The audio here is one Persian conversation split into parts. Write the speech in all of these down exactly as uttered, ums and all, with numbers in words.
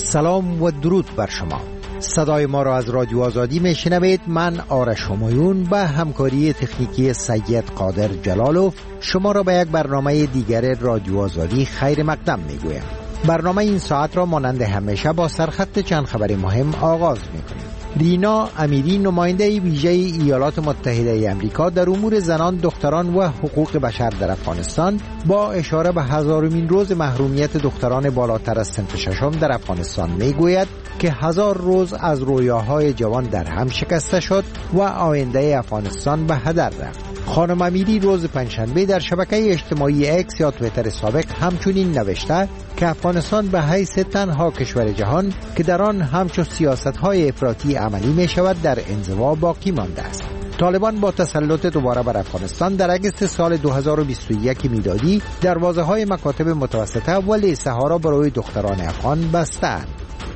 سلام و درود بر شما. صدای ما را از رادیو آزادی میشنوید. من آرش همایون به همکاری تکنیکی سید قادر جلالو شما را به یک برنامه دیگر رادیو آزادی خیر مقدم میگویم. برنامه این ساعت را مانند همیشه با سرخط چند خبر مهم آغاز میکنیم. رینا امیری، نماینده ویژه ایالات متحده امریکا در امور زنان، دختران و حقوق بشر در افغانستان، با اشاره به هزارمین روز محرومیت دختران بالاتر از صنف ششم در افغانستان میگوید که هزار روز از رویاهای جوان در هم شکسته شد و آینده افغانستان به هدر رفت. خانم امیری روز پنجشنبه در شبکه اجتماعی اکس یا توییتر سابق همچنین نوشته که افغانستان به حیث تنها کشور جهان که در آن همچون سیاست‌های افراطی عملی می شود در انزوا باقی مانده است. طالبان با تسلط دوباره بر افغانستان در اگست سال دو هزار و بیست و یک میلادی دروازه‌های مکاتب متوسطه و لیسه ها را برای دختران افغان بسته‌اند.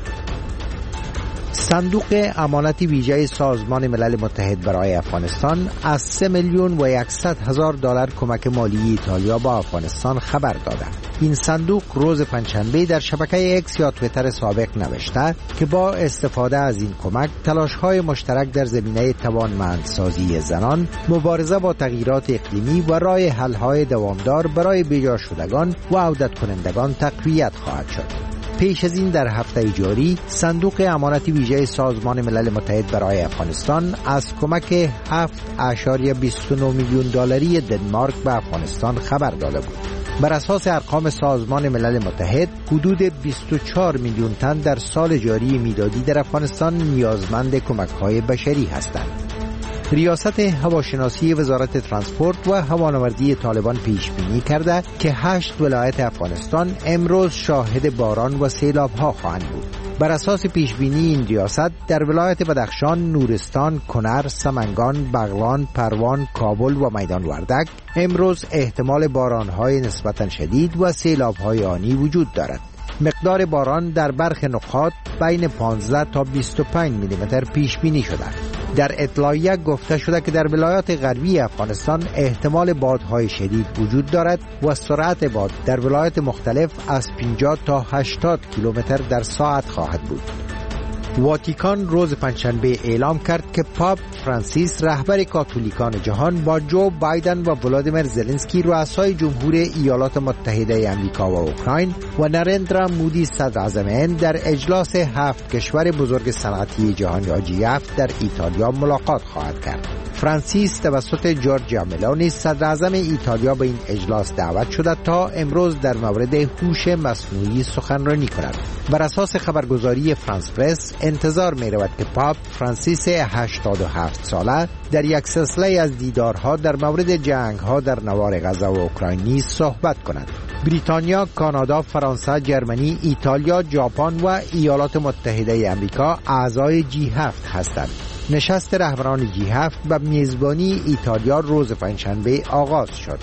صندوق امانت ویژه سازمان ملل متحد برای افغانستان از سه میلیون و صد هزار دلار کمک مالی ایتالیا با افغانستان خبر داده. این صندوق روز پنجشنبه در شبکه اکس یا توییتر سابق نوشته که با استفاده از این کمک تلاش‌های مشترک در زمینه توانمندسازی زنان، مبارزه با تغییرات اقلیمی و راه حل‌های دوامدار برای بیجا شدگان و عودت کنندگان تقویت خواهد شد. پیش از این در هفته جاری صندوق امانت ویژه سازمان ملل متحد برای افغانستان از کمک هفت اشاریه بیست و نه میلیون دلاری دنمارک به افغانستان خبر داده بود. بر اساس ارقام سازمان ملل متحد حدود بیست و چهار میلیون تن در سال جاری میلادی در افغانستان نیازمند کمک‌های بشری هستند. ریاست هواشناسی وزارت ترانسپورت و هوانوردی طالبان پیش بینی کرده که هشت ولایت افغانستان امروز شاهد باران و سیلاب‌ها خواهند بود. بر اساس پیش بینی این ریاست در ولایت بدخشان، نورستان، کنر، سمنگان، بغلان، پروان، کابل و میدان وردک امروز احتمال باران‌های نسبتاً شدید و سیلاب‌های آنی وجود دارد. مقدار باران در برخی نقاط بین پانزده تا بیست و پنج میلی متر پیش بینی شده. در اطلاعیه گفته شده که در ولایات غربی افغانستان احتمال بادهای شدید وجود دارد و سرعت باد در ولایات مختلف از پنجاه تا هشتاد کیلومتر در ساعت خواهد بود. واتیکان روز پنجشنبه اعلام کرد که پاپ فرانسیس رهبر کاتولیکان جهان با جو بایدن و ولادیمیر زلنسکی رؤسای جمهور ایالات متحده آمریکا و اوکراین و نرندرا مودی صدراعظم هند در اجلاس هفت کشور بزرگ صنعتی جهان یا جی هفت در ایتالیا ملاقات خواهد کرد. فرانسیس توسط جورجیا ملونی صدراعظم ایتالیا به این اجلاس دعوت شده تا امروز در مورد هوش مصنوعی سخنرانی کند. بر اساس خبرگزاری فرانس پرس انتظار می رود که پاپ فرانسیس هشتاد و هفت ساله در یک سلسله از دیدارها در مورد جنگ‌ها در نوار غزه و اوکراین نیز صحبت کند. بریتانیا، کانادا، فرانسه، جرمنی، ایتالیا، ژاپن و ایالات متحده آمریکا اعضای جی هفت هستند. نشست رهبران جی هفت به میزبانی ایتالیا روز پنجشنبه آغاز شد.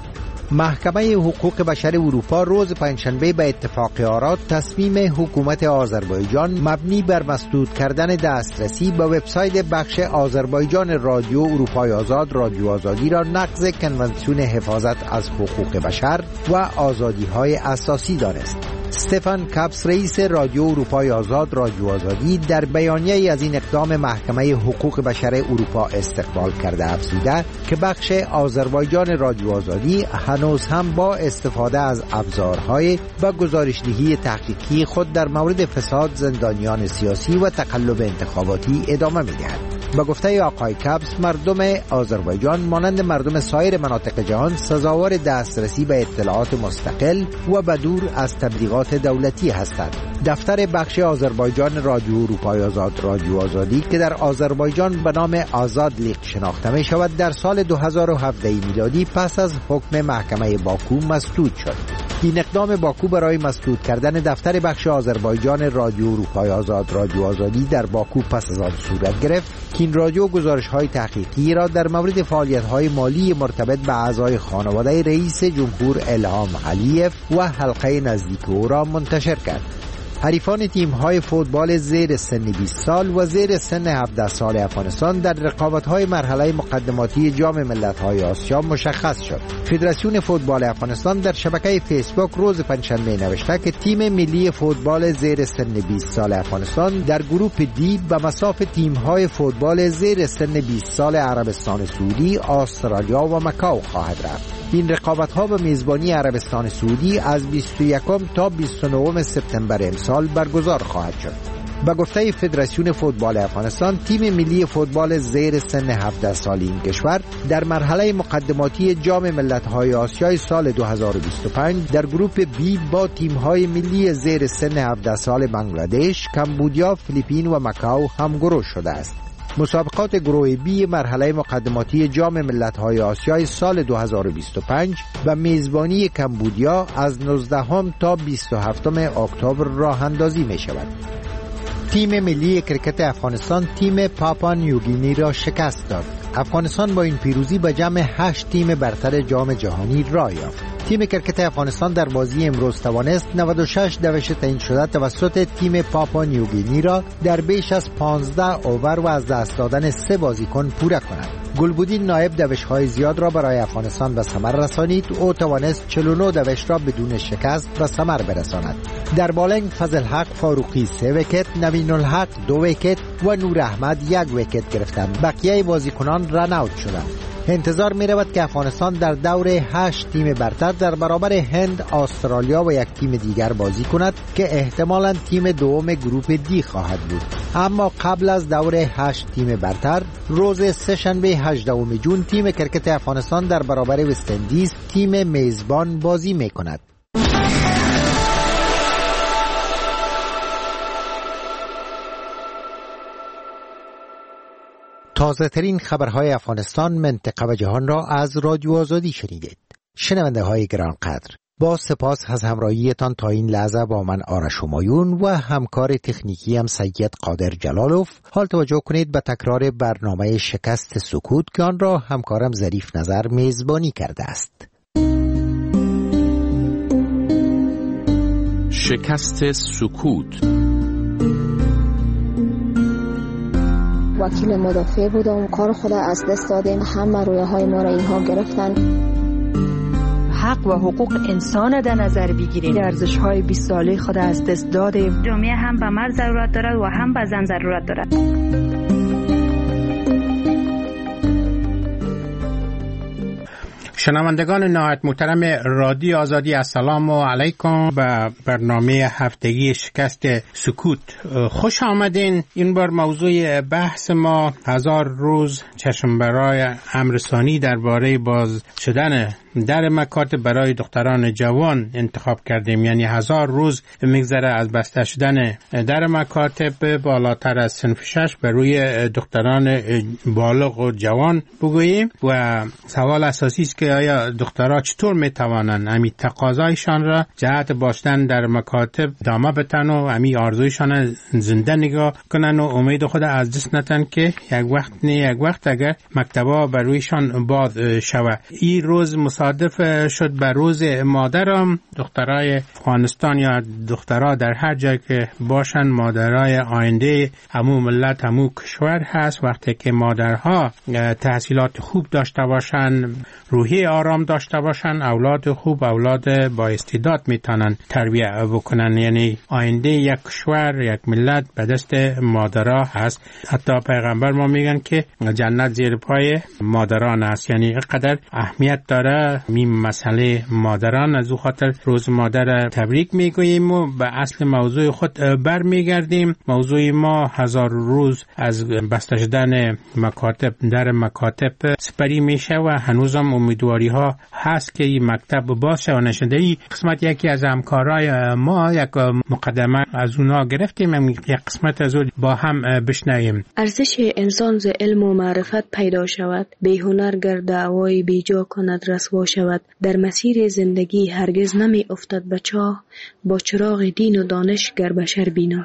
محکمه حقوق بشر اروپا روز پنجشنبه به اتفاق آرا تصمیم حکومت آذربایجان مبنی بر مسدود کردن دسترسی به وبسایت بخش آذربایجان رادیو اروپای آزاد رادیو آزادی را نقض کنوانسیون حفاظت از حقوق بشر و آزادی‌های اساسی دانست. استفان کاپس رئیس رادیو اروپای آزاد رادیو آزادی در بیانیه‌ای از این اقدام محکمه حقوق بشر اروپا استقبال کرده افزوده که بخش آذربایجان رادیو آزادی هنوز هم با استفاده از ابزارهای و گزارش‌دهی تحقیقی خود در مورد فساد زندانیان سیاسی و تقلب انتخاباتی ادامه می‌دهد. با گفته آقای کاپس مردم آذربایجان مانند مردم سایر مناطق جهان سزاوار دسترسی به اطلاعات مستقل و بدور از تبلیغات دولتی هستند. دفتر بخش آذربایجان رادیو اروپای آزاد رادیو آزادی که در آذربایجان به نام آزاد لیق شناخته می شود در سال دو هزار و هفده میلادی پس از حکم محکمه باکو مسدود شد. این اقدام باکو برای مسدود کردن دفتر بخش آذربایجان رادیو اروپای آزاد رادیو آزادی در باکو پس از آن صورت گرفت که این رادیو گزارش‌های تحقیقی را در مورد فعالیت‌های مالی مرتبط به اعضای خانواده رئیس جمهور الهام علیف و حلقه نزدیک او را منتشر کرد. حریفان تیم‌های فوتبال زیر سن بیست سال و زیر سن هفده سال افغانستان در رقابت‌های مرحله مقدماتی جام ملت‌های آسیا مشخص شد. فدراسیون فوتبال افغانستان در شبکه فیسبوک روز پنجشنبه نوشته که تیم ملی فوتبال زیر سن بیست سال افغانستان در گروه دی به مصاف تیم‌های فوتبال زیر سن بیست سال عربستان سعودی، استرالیا و مکاو خواهد رفت. این رقابت‌ها به میزبانی عربستان سعودی از بیست و یکم تا بیست و نهم سپتامبر امسال برگزار خواهد شد. به گفته فدراسیون فوتبال افغانستان، تیم ملی فوتبال زیر سن هفده سالی این کشور در مرحله مقدماتی جام ملت‌های آسیای سال دو هزار و بیست و پنج در گروه بی با تیم‌های ملی زیر سن هفده سال بنگلادش، کمبودیا، فیلیپین و مکاو همگروه شده است. مسابقات گروه بی مرحله مقدماتی جام ملت‌های آسیای سال دو هزار و بیست و پنج و میزبانی کمبودیا از نوزدهم تا بیست و هفتم اکتبر راه اندازی می شود. تیم ملی کرکت افغانستان تیم پاپوا نیوگینی را شکست داد. افغانستان با این پیروزی به جمع هشت تیم برتر جام جهانی راه یافت. تیم کرکت افغانستان در بازی امروز توانست نود و شش دوش تعیین شده توسط تیم پاپوا نیوگینی را در بیش از پانزده اوور و از دست دادن سه بازیکن پوره کند. گلبودین نایب دوش‌های زیاد را برای افغانستان به ثمر رسانید. او توانست چهل و نه دوش را بدون شکست به ثمر برساند. در بالنگ فضل حق فاروقی سه ویکت، نوین الحق دو ویکت و نور احمد یک ویکت گرفتند. بقیه بازیکنان رن اوت شدند. انتظار می رود که افغانستان در دور هشت تیم برتر در برابر هند، استرالیا و یک تیم دیگر بازی کند که احتمالاً تیم دوم گروه دی خواهد بود. اما قبل از دور هشت تیم برتر، روز سه‌شنبه هجدهم جون تیم کرکت افغانستان در برابر وست اندیز، تیم میزبان، بازی می کند. تازه ترین خبرهای افغانستان، منطقه و جهان را از رادیو آزادی شنیدید. شنونده های گرانقدر، با سپاس از همراهیتان تا این لحظه با من آرش همایون و همکار تکنیکی هم سید قادر جلالوف. حال توجه کنید به تکرار برنامه شکست سکوت که آن را همکارم ظریف نظر میزبانی کرده است. شکست سکوت. وکیل مدافع بودم، کار خود از دست دادیم، همه رویه های ما را اینها گرفتن. حق و حقوق انسان در نظر بگیریم. ارزش های بیست ساله خود از دست دادیم. جامعه هم به مرد ضرورت دارد و هم به زن ضرورت دارد. شنوندگان نهایت محترم رادیو آزادی، السلام علیکم به برنامه هفتگی شکست سکوت. خوش آمدین. این بار موضوع بحث ما هزار روز چشم برای امرسانی درباره باز شدن در مکاتب برای دختران جوان انتخاب کردیم. یعنی هزار روز میگذره از بسته شدن در مکاتب بالاتر از صنف شش بر روی دختران بالغ و جوان بگوییم و سوال اساسی است که آیا دخترها چطور میتوانند امی تقاضایشان را جهت باشدن در مکاتب دامه بتن و امی آرزویشان زنده نگاه کنن و امید خود از دست نتن که یک وقت نه یک وقت اگر مکتبا بر رویشان باد شود. این روز مصادف شد بر روز مادرم. دخترای افغانستان یا دخترها در هر جای که باشن مادرای آینده همو ملت همو کشور هست. وقتی که مادرها تحصیلات خوب داشته باشن، روحی آرام داشته باشن، اولاد خوب، اولاد با استعداد میتونن تربیت بکنن. یعنی آینده یک کشور، یک ملت به دست مادرها هست. حتی پیغمبر ما میگن که جنت زیر پای مادران است. یعنی قدر اهمیت داره این مسئله مادران. از او خاطر روز مادر تبریک میگوییم و به اصل موضوع خود برمیگردیم. موضوع ما هزار روز از بسته شدن مکاتب در مکاتب سپری میشه و هنوزم امیدواری ها هست که این مکتب باز شود. نشده ای قسمت یکی از همکارای ما یک مقدمه از اونا گرفتیم، یک قسمت از اون با هم بشنویم. ارزش انسان ز علم و معرفت پیدا شود، بی هنر گر دعوای بی جا کند رسوا شود. در مسیر زندگی هرگز نمی افتد به چاه، با چراغ دین و دانش گر بشر بینا شود.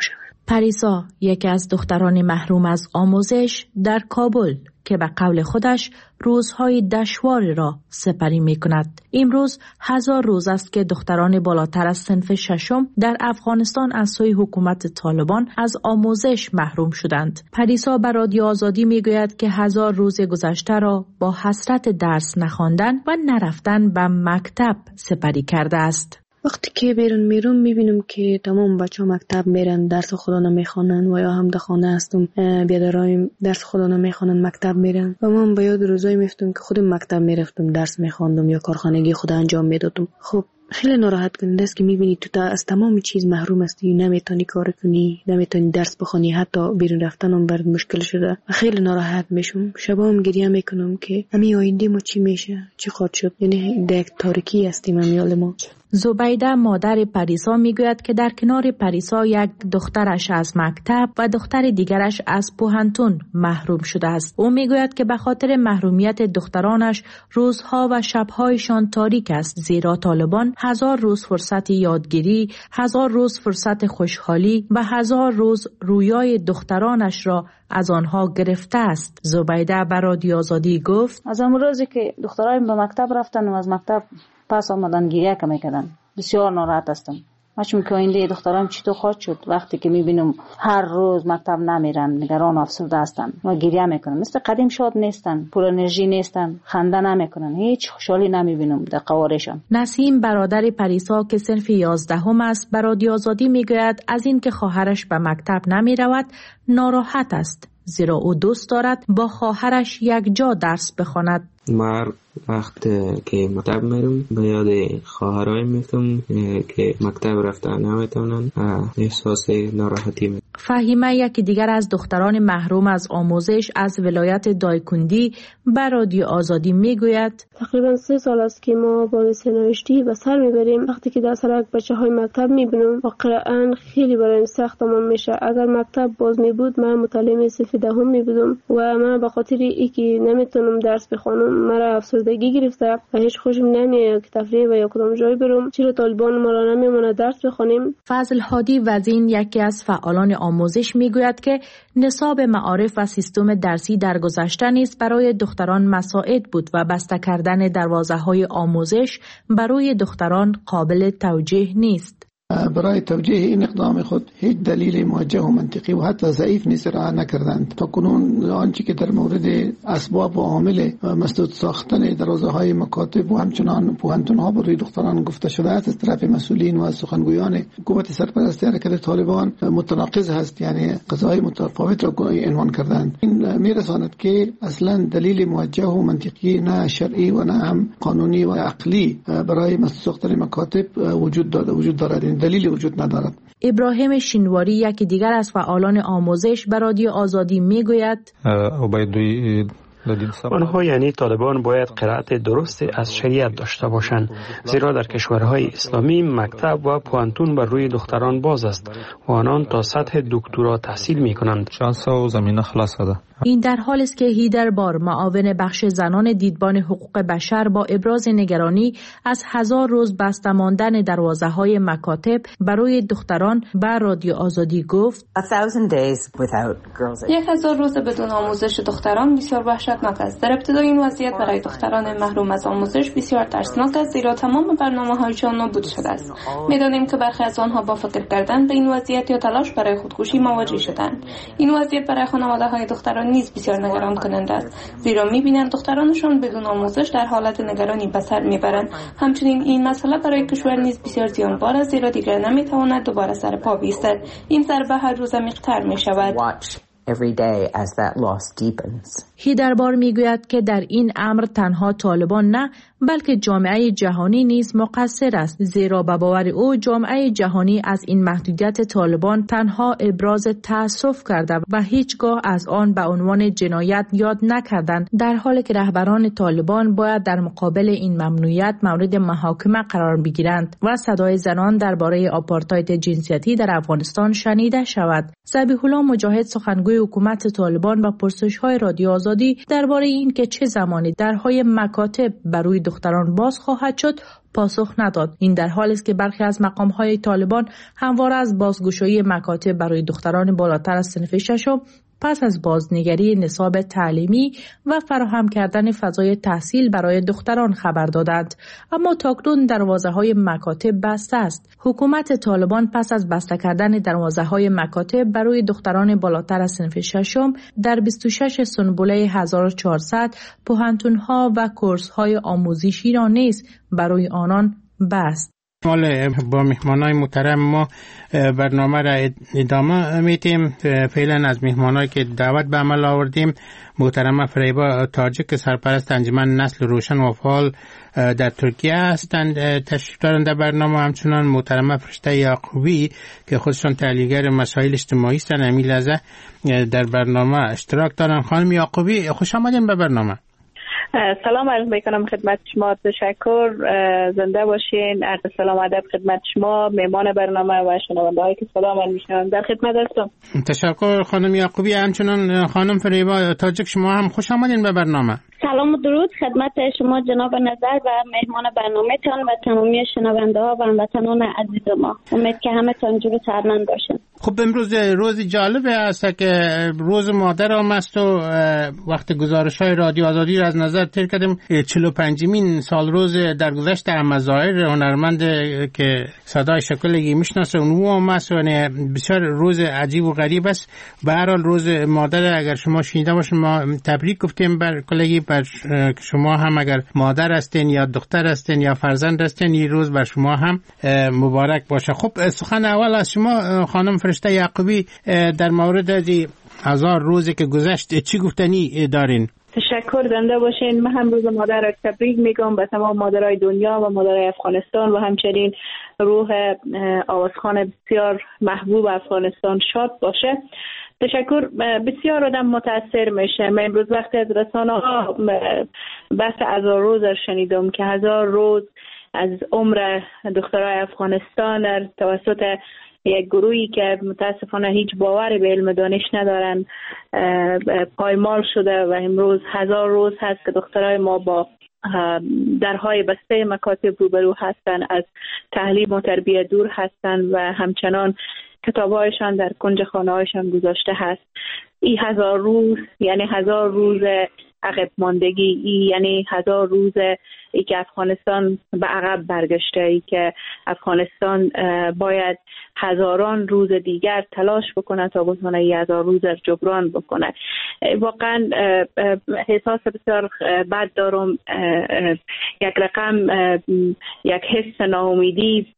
پریسا، یکی از دختران محروم از آموزش در کابل که به قول خودش روزهای دشوار را سپری می کند. امروز هزار روز است که دختران بالاتر از صنف ششم در افغانستان از سوی حکومت طالبان از آموزش محروم شدند. پریسا به رادیو آزادی می گوید که هزار روز گذشته را با حسرت درس نخواندن و نرفتن به مکتب سپری کرده است. وقتی که بیرون میرم میبینم که تمام بچه ها مکتب میرن، درس خدا نمیخوانن و یا هم در خانه هستم بیادرایم درس خدا نمیخوانن مکتب میرن و من به یاد روزایی میفتم که خودم مکتب میرفتم درس میخواندم یا کارخانگی خود انجام میدادم. خب خیلی ناراحت کننده است که میبینی تو تا از تمام چیز محروم هستی، نمیتونی کار کنی، نمیتونی درس بخونی، حتی بیرون رفتن هم برات مشکل شده و خیلی ناراحت میشم. شبا هم گریه میکنم که همین آینده ما چی میشه، چی خواهد شد. یعنی در تاریکی هستیم امیال ما. زبیده مادر پریسا میگوید که در کنار پریسا یک دخترش از مکتب و دختر دیگرش از پوهنتون محروم شده است. او میگوید که به خاطر محرومیت دخترانش روزها و شبهایشان تاریک است، زیرا طالبان هزار روز فرصت یادگیری، هزار روز فرصت خوشحالی و هزار روز رویای دخترانش را از آنها گرفته است. زبیده به رادیو آزادی گفت از اون روزی که دخترایم به مکتب رفتن و از مکتب پس آمدن گریه که میکردن بسیار ناراحت هستم. چون که آینده دخترام چطور خواهد شد وقتی که میبینم هر روز مکتب نمیرن، نگران و افسرده هستن و گریه میکنن. مثل قدیم شاد نیستن، پر انرژی نیستن، خنده نمیکنن، هیچ خوشحالی نمیبینم در قوارشان. نسیم برادر پریسا که صنف یازدهم است به رادیو آزادی میگوید از این که خواهرش به مکتب نمیرود ناراحت است، زیرا او دوست دارد با خواهرش یک جا درس بخواند. مر وقت که مکتب میرم به یاد خواهرای میفتم که مکتب رفتن نمیتونن، احساس ناراحتی میکنم. فهیمه یکی دیگر از دختران محروم از آموزش از ولایت دایکندی به رادیو آزادی میگوید تقریبا سه سال است که ما با سرنوشتی به سر میبریم. وقتی که در سرک بچه های مکتب میبینم واقعا خیلی برایم سخت تمام میشه. اگر مکتب باز میبود من متعلم صف دهم میبودم و من به خاطر اینکه نمیتونم درس بخونم مرا افسردگی گرفته و هیچ خوشم نمیاد که تفریح و یا کدام جای برم. چرا طالبان ما را نمیمونه درس بخونیم؟ فضل هادی وزین یکی از فعالان آموزش میگوید که نصاب معارف و سیستم درسی در گذشته نیز برای دختران مساعد بود و بسته کردن دروازه‌های آموزش برای دختران قابل توجیه نیست. برای توجیه این اقدام خود هیچ دلیل موجه و منطقی و حتی ضعیف نیست را نکردند. تا کنون آنچه که در مورد اسباب و عامل مسدود ساختن دروازه‌های مکاتب و همچنان پوهنتون‌ها برای دختران گفته شده است از طرف مسئولین و از سخنگویان حکومت سرپرستی حرکت طالبان متناقض است، یعنی قضاهای متفاوت را عنوان کردند. این میرساند که اصلا دلیل موجه و منطقی نه شرعی و نه هم قانونی و عقلی برای مسدود ساختن مکاتب وجود دارد وجود دارد دلیلی وجود ندارد. ابراهیم شینواری یکی دیگر از فعالان آموزش به رادیو آزادی میگوید آنها یعنی طالبان باید قرائت درست از شریعت داشته باشند، زیرا در کشورهای اسلامی مکتب و پوهنتون بر روی دختران باز است و آنان تا سطح دکترا تحصیل می کنند. شانس و زمینه خلاص ده. این در حال است که هیدر بار معاون بخش زنان دیدبان حقوق بشر با ابراز نگرانی از هزار روز بسته ماندن دروازه‌های مکاتب برای دختران به رادیو آزادی گفت یک هزار روز بدون آموزش دختران بسیار وحشتناک است. در ابتدای این وضعیت برای دختران محروم از آموزش بسیار ترسناک است، زیرا تمام برنامه‌هایشان نابود شده است. می‌دانیم که برخی از آنها با فکر کردن به این وضعیت یا تلاش برای خودکشی مواجه شدند. این وضعیت برای خانواده‌های دختران نیز بسیار نگران کننده است، زیرا می‌بینند دخترانشان بدون آموزش در حالت نگرانی به سر میبرند. همچنین این مسئله برای کشور نیز بسیار زیانبار است، زیرا دیگر نمیتواند دوباره سر پا بایستد. این ضربه هر روز عمیق‌تر می‌شود. every day as that loss deepens. هیدربار میگوید که در این امر تنها طالبان نه بلکه جامعه جهانی نیز مقصر است، زیرا به باور او جامعه جهانی از این محدودیت طالبان تنها ابراز تأسف کرده و هیچگاه از آن به عنوان جنایت یاد نکردند، در حالی که رهبران طالبان باید در مقابل این ممنوعیت مورد محاکمه قرار بگیرند و صدای زنان درباره آپارتاید جنسیتی در افغانستان شنیده شود. ذبیح الله مجاهد سخنگوی روی حکومت طالبان و پرسش‌های رادیو آزادی درباره این که چه زمانی درهای مکاتب بر روی دختران باز خواهد شد پاسخ نداد. این در حالی است که برخی از مقام‌های طالبان همواره از بازگشایی مکاتب برای دختران بالاتر از صنف ششم پس از بازنگری نصاب تعلیمی و فراهم کردن فضای تحصیل برای دختران خبر دادند، اما تاکنون دروازه‌های مکاتب بسته است. حکومت طالبان پس از بسته کردن دروازه‌های مکاتب برای دختران بالاتر از صنف ششم در بیست و شش سنبله هزار و چهارصد پوهنتون‌ها و کورس‌های آموزشی را نیز برای آنان بست. مال با مهمانای محترم ما برنامه را ادامه میتیم. فعلا از مهمانایی که دعوت به عمل آوردیم محترم فریبا تاجک سرپرست انجمن نسل روشن و فعال در ترکیه هستند تشریف دارند در برنامه، همچنان محترم فرشته یعقوبی که خودشان تحلیلگر مسائل اجتماعی هستند امی لحظه در برنامه اشتراک دارند. خانم یعقوبی خوش آمدین به برنامه. سلام عرض میکنم خدمت شما، تشکر، زنده باشین. عرض سلام ادب خدمت شما مهمان برنامه و شنونده‌هایی که صدا من میشنوند، در خدمت هستم. تشکر خانم یعقوبی. همچنان خانم فریبا تاجک شما هم خوش آمدین به برنامه. سلام و درود خدمت شما جناب نظر و مهمان برنامه تان و تمامی شنونده ها و هموطنان عزیز ما. امید که همه تان جور سرمند باشن. خب امروز روز جالبه است که روز مادر هم است و وقت گزارش های رادیو آزادی را از نظر تیر کردیم. چهل و پنجمین سال روز درگذشت احمد ظاهر هنرمند که صدای شکلگی میشناسه اونو هم است و بسیار روز عجیب و غریب است. به هر حال روز مادر اگر شما شنیده باشین ما تبریک گفتیم بر کلگی، بر شما هم اگر مادر هستین یا دختر هستین یا فرزند هستین این روز بر شما هم مبارک باشه. خب سخن اول از شما خانم فرشته یعقوبی در مورد از هزار روزی که گذشت چی گفتنی دارین؟ تشکر، زنده باشین. من هم روز مادر را تبریک میگم به تمام مادرای دنیا و مادرای افغانستان و همچنین روح آوازخوان بسیار محبوب افغانستان شاد باشه. تشکر. بسیار آدم متاثر میشه. من امروز وقتی از رسانه ها بحث هزار روز را شنیدم که هزار روز از عمر دخترای افغانستان توسط یک گروهی که متاسفانه هیچ باور به علم دانش ندارن پایمال شده و امروز هزار روز هست که دخترای ما با درهای بسته مکاتب روبرو هستن، از تعلیم و تربیت دور هستن و همچنان کتابهایشان در کنج خانه هایشان گذاشته هست. این هزار روز یعنی هزار روز عقب ماندگی، ای یعنی هزار روز ای که افغانستان به عقب برگشته، ای که افغانستان باید هزاران روز دیگر تلاش بکنه تا بتونه ای هزار روز را جبران بکنه. واقعا احساس بسیار بد دارم. یک رقم یک حس ناامیدی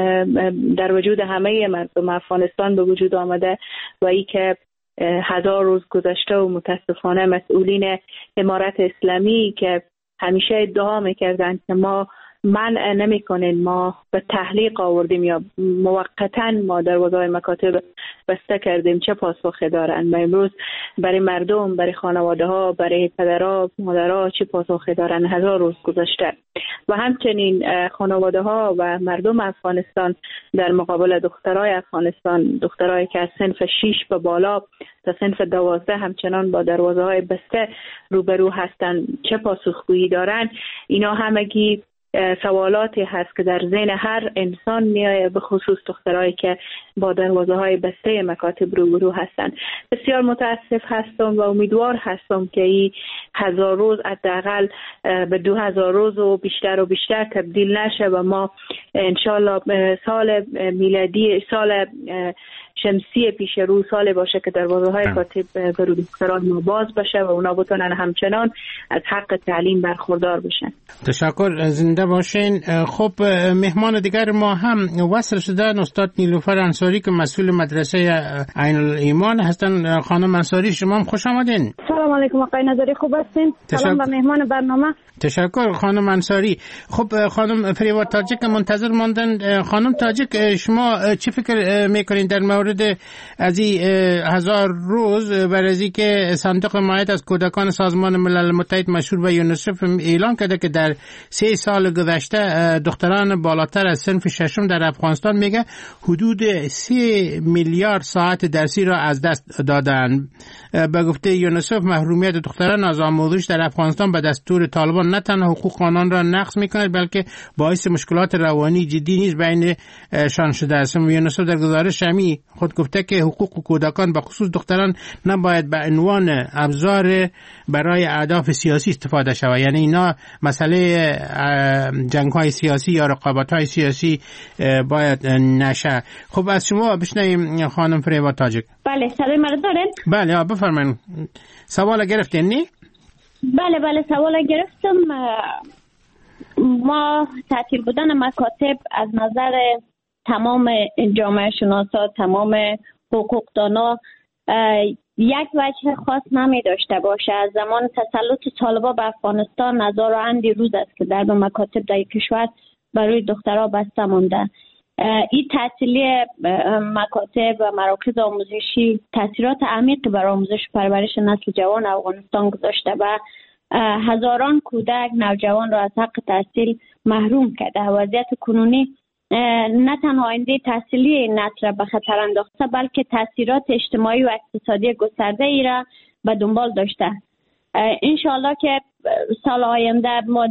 در وجود همه مردم افغانستان به وجود آمده و ای که هزار روز گذشته و متاسفانه مسئولین امارت اسلامی که همیشه ادعا میکردند که ما منع نمی کنین، ما به تحلیق آوردیم یا موقتا ما دروازه‌های مکاتب بسته کردیم، چه پاسخی دارن؟ و امروز برای مردم، برای خانواده ها، برای پدرها، مادرها چه پاسخی دارن؟ هزار روز گذشته. و همچنین خانواده ها و مردم افغانستان در مقابل دخترای افغانستان، دخترایی که از صنف شش به بالا تا صنف دوازده همچنان با دروازه های بسته روبرو هستن، چه پاسخگویی دارن؟ اینا همگی سوالاتی هست که در ذهن هر انسان میآید، به خصوص دخترایی که با دروازه های بسته مکاتب روبرو هستند. بسیار متاسف هستم و امیدوار هستم که این هزار روز حداقل به دو هزار روز و بیشتر و بیشتر تبدیل نشه و ما انشالله سال میلادی، سال شمسی پیش رو سال باشه که دروازه های کاتب برای دختران ما باز بشه و اونا بتونن همچنان از حق تعلیم برخوردار بشن. تشکر، زنده باشین. خب مهمان دیگر ما هم وصل شدن استاد نیلوفر انصاری که مسئول مدرسه عین الایمان هستن. خانم انصاری شما هم خوش آمدین. سلام سلام علیکم آقای نظری، خوب هستین؟ سلام به مهمان برنامه. تشکر خانم انصاری. خب خانم فریبا تاجک منتظر ماندن. خانم تاجک، شما چی فکر میکنین در مورد از این هزار روز برای از که صندوق حمایت از کودکان سازمان ملل متحد مشهور به یونیسف اعلان کرده که در سه سال گذشته دختران بالاتر از صنف ششم در افغانستان میگه حدود سه میلیارد ساعت درسی را از دست دادن. به گفته یونیسف محرومیت دختران از آموزش در افغانستان به دستور طالبان نه تنها حقوق آنان را نقض میکند بلکه باعث مشکلات روانی جدی نیز بین شان شده است. یونیسف در گزارش همی خود گفته که حقوق کودکان به خصوص دختران نباید به عنوان ابزار برای اهداف سیاسی استفاده شود، یعنی اینا مسئله جنگ‌های سیاسی یا رقابت‌های سیاسی باید نشه. خب از شما بشنویم خانم فریبا تاجک. بله صدای من دارین؟ بله بفرمایید. سوال گرفتین نی؟ بله بله سوال گرفتم. ما تعطیل بودن مکاتب از نظر تمام جامعه شناسا، تمام حقوقدانا یک وجه خاص نمی داشته باشه. از زمان تسلط طالبان به افغانستان هزار و اندی روز است که در مکاتب در کشور برای دخترها بسته مانده. این تعطیلی مکاتب و مراکز آموزشی تاثیرات عمیق بر آموزش و پرورش نسل جوان افغانستان گذاشته و هزاران کودک نوجوان را از حق تحصیل محروم کرده. وضعیت کنونی نه تنها آینده تحصیلی این نسل را به خطر انداخته بلکه تاثیرات اجتماعی و اقتصادی گسترده ای را به دنبال داشته. انشاءالله که سال آینده ما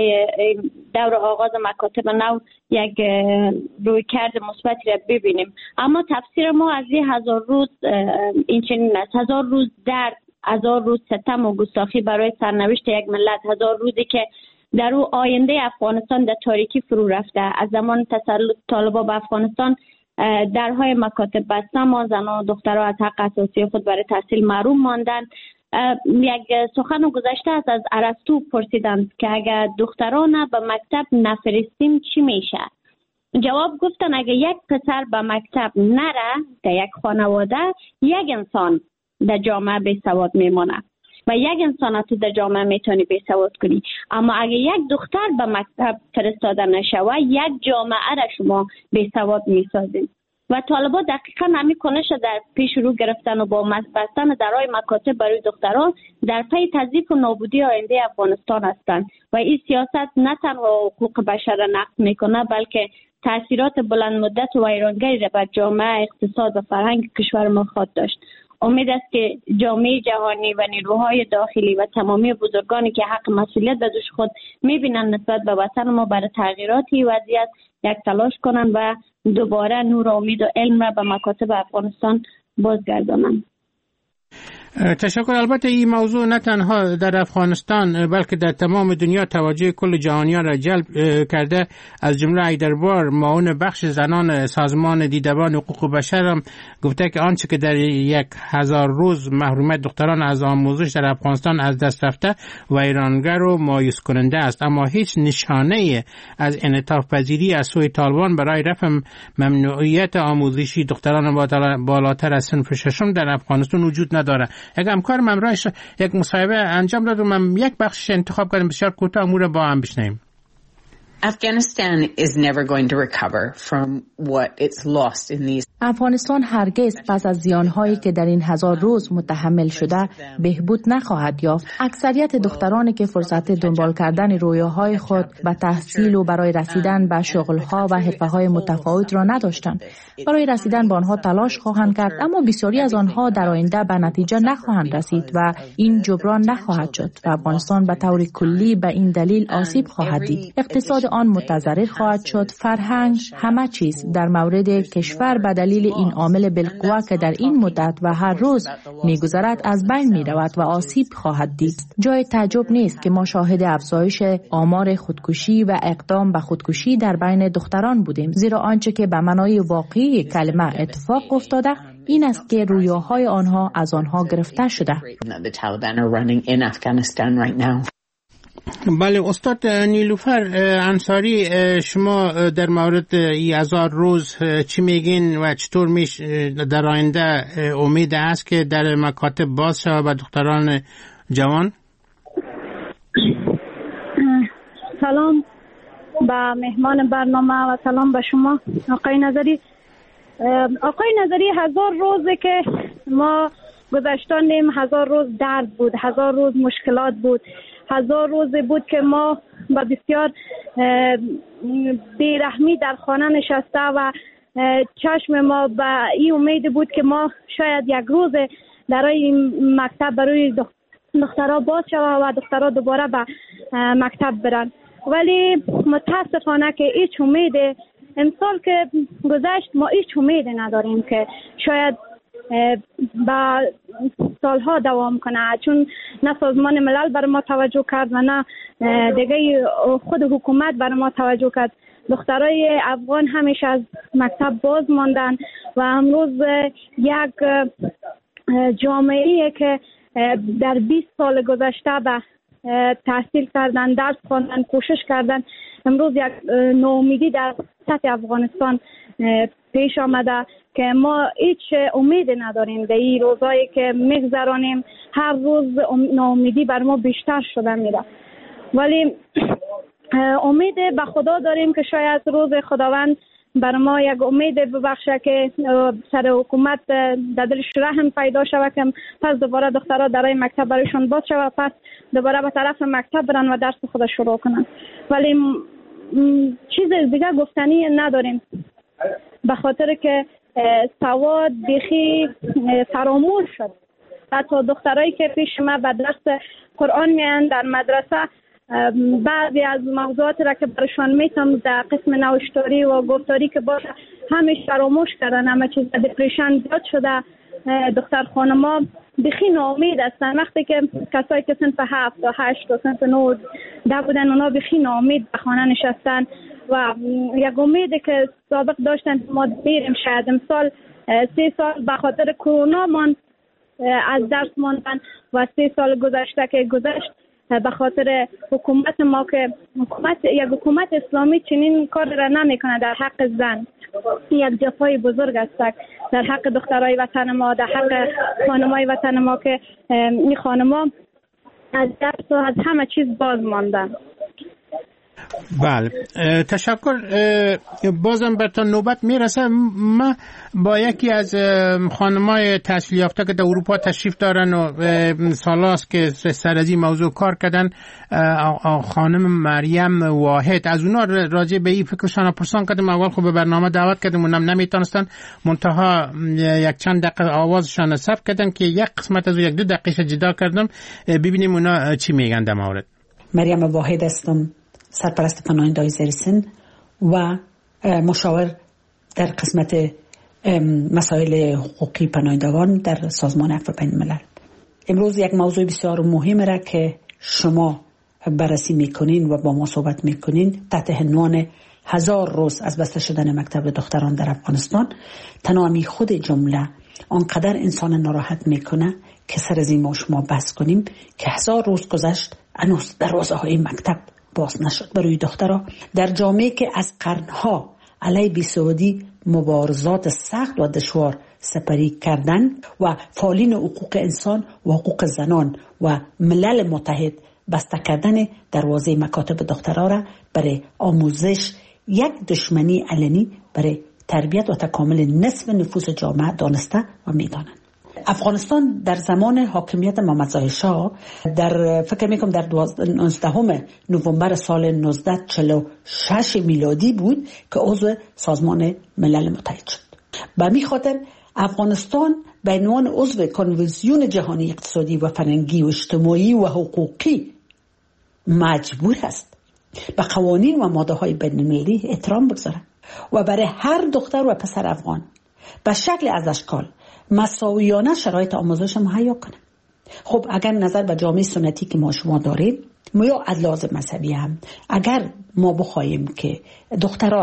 دور آغاز مکاتب نو یک روی کرد مثبتی را ببینیم. اما تفسیر ما از این هزار روز این چنین است: هزار روز درد، هزار روز ستم و گستاخی برای سرنوشت یک ملت، هزار روزی که در او آینده افغانستان در تاریکی فرو رفته. از زمان تسلط طالبان به افغانستان درهای مکاتب بسته ما، زنان و دخترها از حق اساسی خود برای تحصیل محروم ماندند. یک سخن گذشته است از ارسطو پرسیدند که اگر دختران به مکتب نفرستیم چی میشه؟ جواب گفتن اگر یک پسر به مکتب نره در یک خانواده، یک انسان در جامعه بی سواد میمونه و یک انسان تو در جامعه میتونی بی سواد کنی. اما اگر یک دختر به مکتب فرستاده نشوه، یک جامعه را شما بی سواد میسازید. و طالبان دقیقا همین کنش در پیش رو گرفتن و با بستن درهای مکاتب برای دختران در پی تضعیف و نابودی آینده افغانستان هستند و این سیاست نه تنها حقوق بشر را نقض میکنه بلکه تاثیرات بلند مدت و ویرانگری را بر جامعه، اقتصاد و فرهنگ کشور ما خواهد داشت. امید است که جامعه جهانی و نیروهای داخلی و تمامی بزرگانی که حق مسئولیت به دوش خود میبینند نسبت به وطن ما برای تغییراتی وضعیت یک تلاش کنند و دوباره نور و امید و علم را به مکاتب افغانستان بازگردانند. تشکر. البته این موضوع نه تنها در افغانستان بلکه در تمام دنیا توجه کل جهانیان را جلب کرده. از جمله ایدربار معاون بخش زنان سازمان دیدبان حقوق بشر هم گفته که آنچه که در یک هزار روز محرومیت دختران از آموزش در افغانستان از دست رفته ویرانگر و مایوس کننده است، اما هیچ نشانه از انعطاف پذیری از سوی طالبان برای رفع ممنوعیت آموزشی دختران بالاتر از صنف ششم در افغانستان وجود ندارد. یک همکار ممرایش یک مصاحبه انجام داد و من یک بخشش انتخاب کردم. بسیار کوتاه امور با هم بشنویم. Afghanistan is never going to recover from what it's lost in these. افغانستان هرگز پس از زیانهایی که در این هزار روز متحمل شده بهبود نخواهد یافت. اکثریت دخترانی که فرصت دنبال کردن رویاهای خود به تحصیل و برای رسیدن به شغلها و حرفه‌های متفاوت را نداشتند. برای رسیدن به آنها تلاش خواهند کرد، اما بسیاری از آنها در آینده به نتیجه نخواهند رسید و این جبران نخواهد شد و افغانستان به طور کلی به این دلیل آسیب خواهد دید. اقتصاد آن متضرر خواهد شد. فرهنگ، همه چیز در مورد کشور به دلیل این عامل بالقوه که در این مدت و هر روز میگذرد از بین میرود و آسیب خواهد دید. جای تعجب نیست که ما شاهد افزایش آمار خودکشی و اقدام به خودکشی در بین دختران بودیم، زیرا آنچه که به معنای واقعی کلمه اتفاق افتاده این است که رویاهای آنها از آنها گرفته شده. بله استاد نیلوفر انصاری، شما در مورد این هزار روز چی میگین و چطور میش در آینده امید است که در مکاتب باز شود به دختران جوان؟ سلام به مهمان برنامه و سلام به شما آقای نظری. آقای نظری، هزار روزه که ما گذشتانیم، هزار روز درد بود، هزار روز مشکلات بود، هزار روز بود که ما با بسیار بیرحمی در خانه نشسته و چشم ما به این امید بود که ما شاید یک روز در این مکتب برای دخترها باز شود و دخترها دوباره به مکتب برن. ولی متاسفانه که هیچ امید امسال که گذشت ما هیچ امید نداریم که شاید با سالها دوام کنه، چون نه سازمان ملل بر ما توجه کرد و نه دیگه خود حکومت بر ما توجه کرد. دخترای افغان همیشه از مکتب باز ماندن و امروز یک جامعه‌ای که در بیست سال گذشته به تحصیل کردن، درس خواندن، کوشش کردن، امروز یک ناامیدی در سطح افغانستان پیش آمده که ما هیچ امید نداریم در این روزایی که میگذرانیم. هر روز ناامیدی بر ما بیشتر شده میره، ولی امید به خدا داریم که شاید روز خداوند بر ما یک امید ببخشه که سر حکومت در دلش رحم پیدا شود که پس دوباره دخترها در این مکتب برایشون باز شود، پس دوباره به طرف مکتب برن و درس خود شروع کنن. ولی چیز دیگه گفتنی نداریم به خاطر که سواد بیخی فراموش شد. حتی دخترایی که پیش ما به درس قرآن میان در مدرسه، بعضی از موضوعات را که برشان میتم در قسم نوشتاری و گفتاری که باشه همیش فراموش کردن، همه چیز دپریشن زیاد شده. دختر خانما بخی ناامید هستن. وقتی که کسایی که صنف هفت و هشت و صنف نو ده بودن، اونا بخی ناامید به خانه نشستن و یک امیدی که سابق داشتن ما بیریم شاید امسال سه سال به خاطر کرونا من از درس ماندن و سه سال گذشته که گذشت به خاطر حکومت ما که حکومت یک حکومت اسلامی چنین کار را نمیکنه در حق زن. یک جفای بزرگ است در حق دخترای وطن ما، در حق خانمای وطن ما که این خانما از درس و از همه چیز باز ماندن. بله تشکر. بازم برتان نوبت میرسه. ما با یکی از خانمای تحصیل یافته که در اروپا تشریف دارن و سالاست که سر از این موضوع کار کردن، خانم مریم واحد، از اونا راجع به این فکرشان پرسان کردم. اول خب به برنامه دعوت کردم، اونم نمیتونستن، منتها یک چند دقیقه آوازشان ثبت کردن که یک قسمت از یک دو دقیقه جدا کردم، ببینیم اونا چی میگن در مورد. مریم واحد هستم، سرپرست پناهندگان زیر سن و مشاور در قسمت مسائل حقوقی پناهندگان در سازمان عفو بین الملل. امروز یک موضوع بسیار مهم را که شما بررسی میکنین و با ما صحبت میکنین تحت عنوان هزار روز از بسته شدن مکتب دختران در افغانستان، تنامی خود جمله آنقدر انسان ناراحت میکنه که سر از این ما شما بحث کنیم که هزار روز گذشت هنوز دروازه های مکتب باز نشد برای دخترها در جامعه که از قرنها علیه بیسوادی مبارزات سخت و دشوار سپری کردن و فعالین حقوق انسان و حقوق زنان و ملل متحد بسته کردن دروازه مکاتب دخترها را برای آموزش یک دشمنی علنی برای تربیت و تکامل نصف نفوس جامعه دانسته و میدانند. افغانستان در زمان حاکمیت محمد ظاهر شاه در فکر میکنم در نوزدهم نوامبر سال نوزده چهل و شش میلادی بود که عضو سازمان ملل متحد شد. به همین خاطر افغانستان به عنوان عضو کنوانسیون جهانی اقتصادی و فرهنگی و اجتماعی و حقوقی مجبور است به قوانین و ماده های بین المللی احترام بگذارد و برای هر دختر و پسر افغان به شکل از اشکال مساویانه شرایط آموزش مهیا کنه. خب اگر نظر به جامعه سنتی که ما شما داریم، ما یا از لحاظ مذهبی هم اگر ما بخواهیم که دخترها را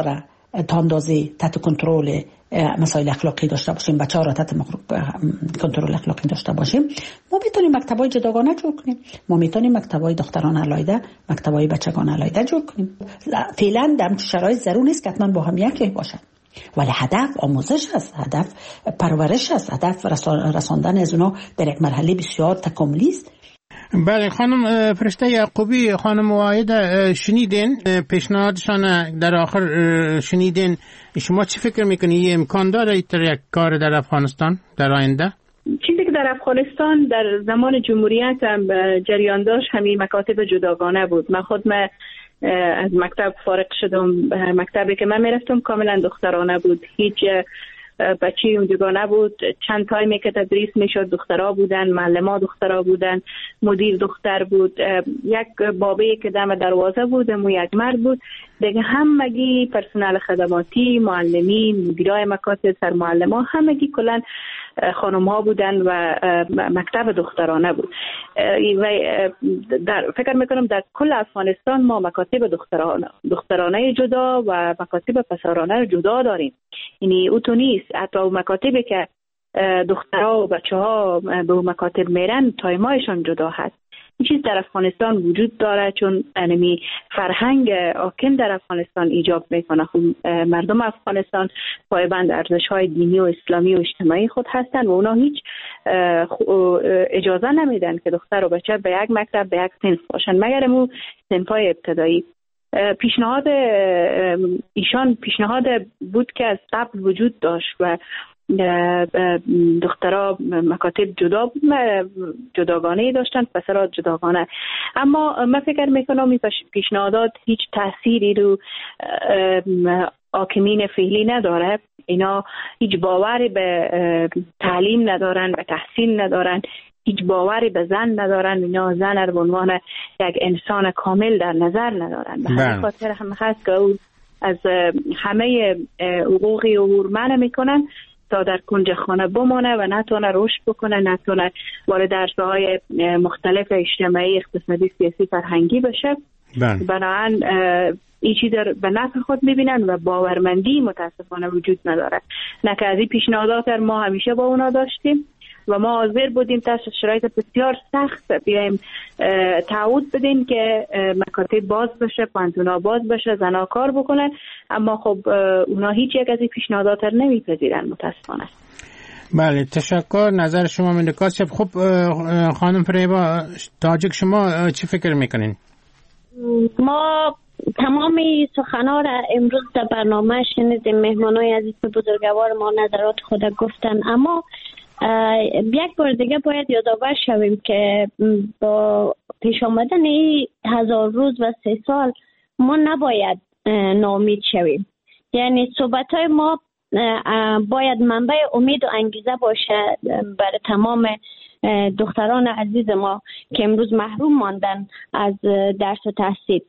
تا اندازه تحت کنترل مسائل اخلاقی داشته باشیم، بچه‌ها را تحت کنترل اخلاقی داشته باشیم، ما میتونیم مکتب‌های جداگانه جور کنیم، ما میتونیم مکتب‌های دختران علیحده، مکتب‌های بچگان علیحده جور کنیم. فعلا در شرایط ضرور نیست که حتما با هم یکی باشن، ولی هدف آموزش است، هدف پرورش است، هدف رساندن از اونا در یک مرحله بسیار تکاملی است. بله خانم فرشته یعقوبی، خانم واحد شنیدین پیشنهادشان در آخر شنیدین، شما چی فکر میکنی امکان داره این یک کار در افغانستان در آینده؟ چیزی که در افغانستان در زمان جمهوریت هم جریان داشت همین مکاتب جداگانه بود. من خود من از مکتب فارغ شدم، مکتبی که من میرفتم کاملا دخترانه بود، هیچ بچی اونجا نبود. چند تایمی که تدریس میشد دخترها بودن، معلم‌ها دخترها بودن، مدیر دختر بود، یک بابی که دم دروازه بود و یک مرد بود دیگه. همگی پرسنل خدماتی، معلمین، مدیرای مکاتب، سرمعلم‌ها همگی کلا خانم ها بودن و مکتب دخترانه بود. و در فکر میکنم در کل افغانستان ما مکاتب دخترانه دخترانه جدا و مکاتب پسرانه جدا داریم. یعنی اوتو نیست، حتی مکاتبی که دخترها و بچه ها به مکاتب میرن تایمایشان جدا هست. این چیز در افغانستان وجود داره چون انمی فرهنگ حاکم در افغانستان ایجاب میکنه. خب مردم افغانستان پایبند ارزش‌های دینی و اسلامی و اجتماعی خود هستند و اونا هیچ اجازه نمیدن که دختر و بچه به یک مکتب به یک صنف باشن مگر امو صنف‌های ابتدایی. پیشنهاد ایشان پیشنهاد بود که از قبل وجود داشت و دخترها مکاتب جدا بود، جداگانه داشتن، پسرها جداگانه. اما من فکر میکنم این پیشنهادات هیچ تأثیری رو حاکمین فعلی نداره. اینا هیچ باوری به تعلیم ندارن، به تحصیل ندارن، هیچ باوری به زن ندارن. اینا زن رو به عنوان یک انسان کامل در نظر ندارن. به همین خاطر هم هست که از همه حقوقی عبور منع میکنن تا در کنج خانه بمانه و نتونه رشد بکنه، نتونه وارد عرصه‌های مختلف اجتماعی، اقتصادی، سیاسی، فرهنگی بشه. بنابراین این چیز به نفع خود میبینن و باورمندی متاسفانه وجود نداره. نه که از این پیشنهادات ما همیشه با اونا داشتیم و ما حاضر بودیم تحت شرایط بسیار سخت بیایم تعهد بدیم که مکاتب باز بشه، پانتونا باز بشه، زنا کار بکنن. اما خب اونا هیچ یک از این پیشنهادات رو نمیپذیرن متاسفانه. بله تشکر. نظر شما من کاسب. خب خانم فریبا تاجک، شما چی فکر میکنین؟ ما تمام سخنان را امروز در برنامه شنیدیم، مهمانای عزیز بزرگوار ما نظرات خود گفتن، اما یک بار دیگه باید یادآور شویم که با پیش آمدن این هزار روز و سه سال ما نباید ناامید شویم. یعنی صحبت‌های ما باید منبع امید و انگیزه باشه برای تمام دختران عزیز ما که امروز محروم ماندن از درس و تحصیل.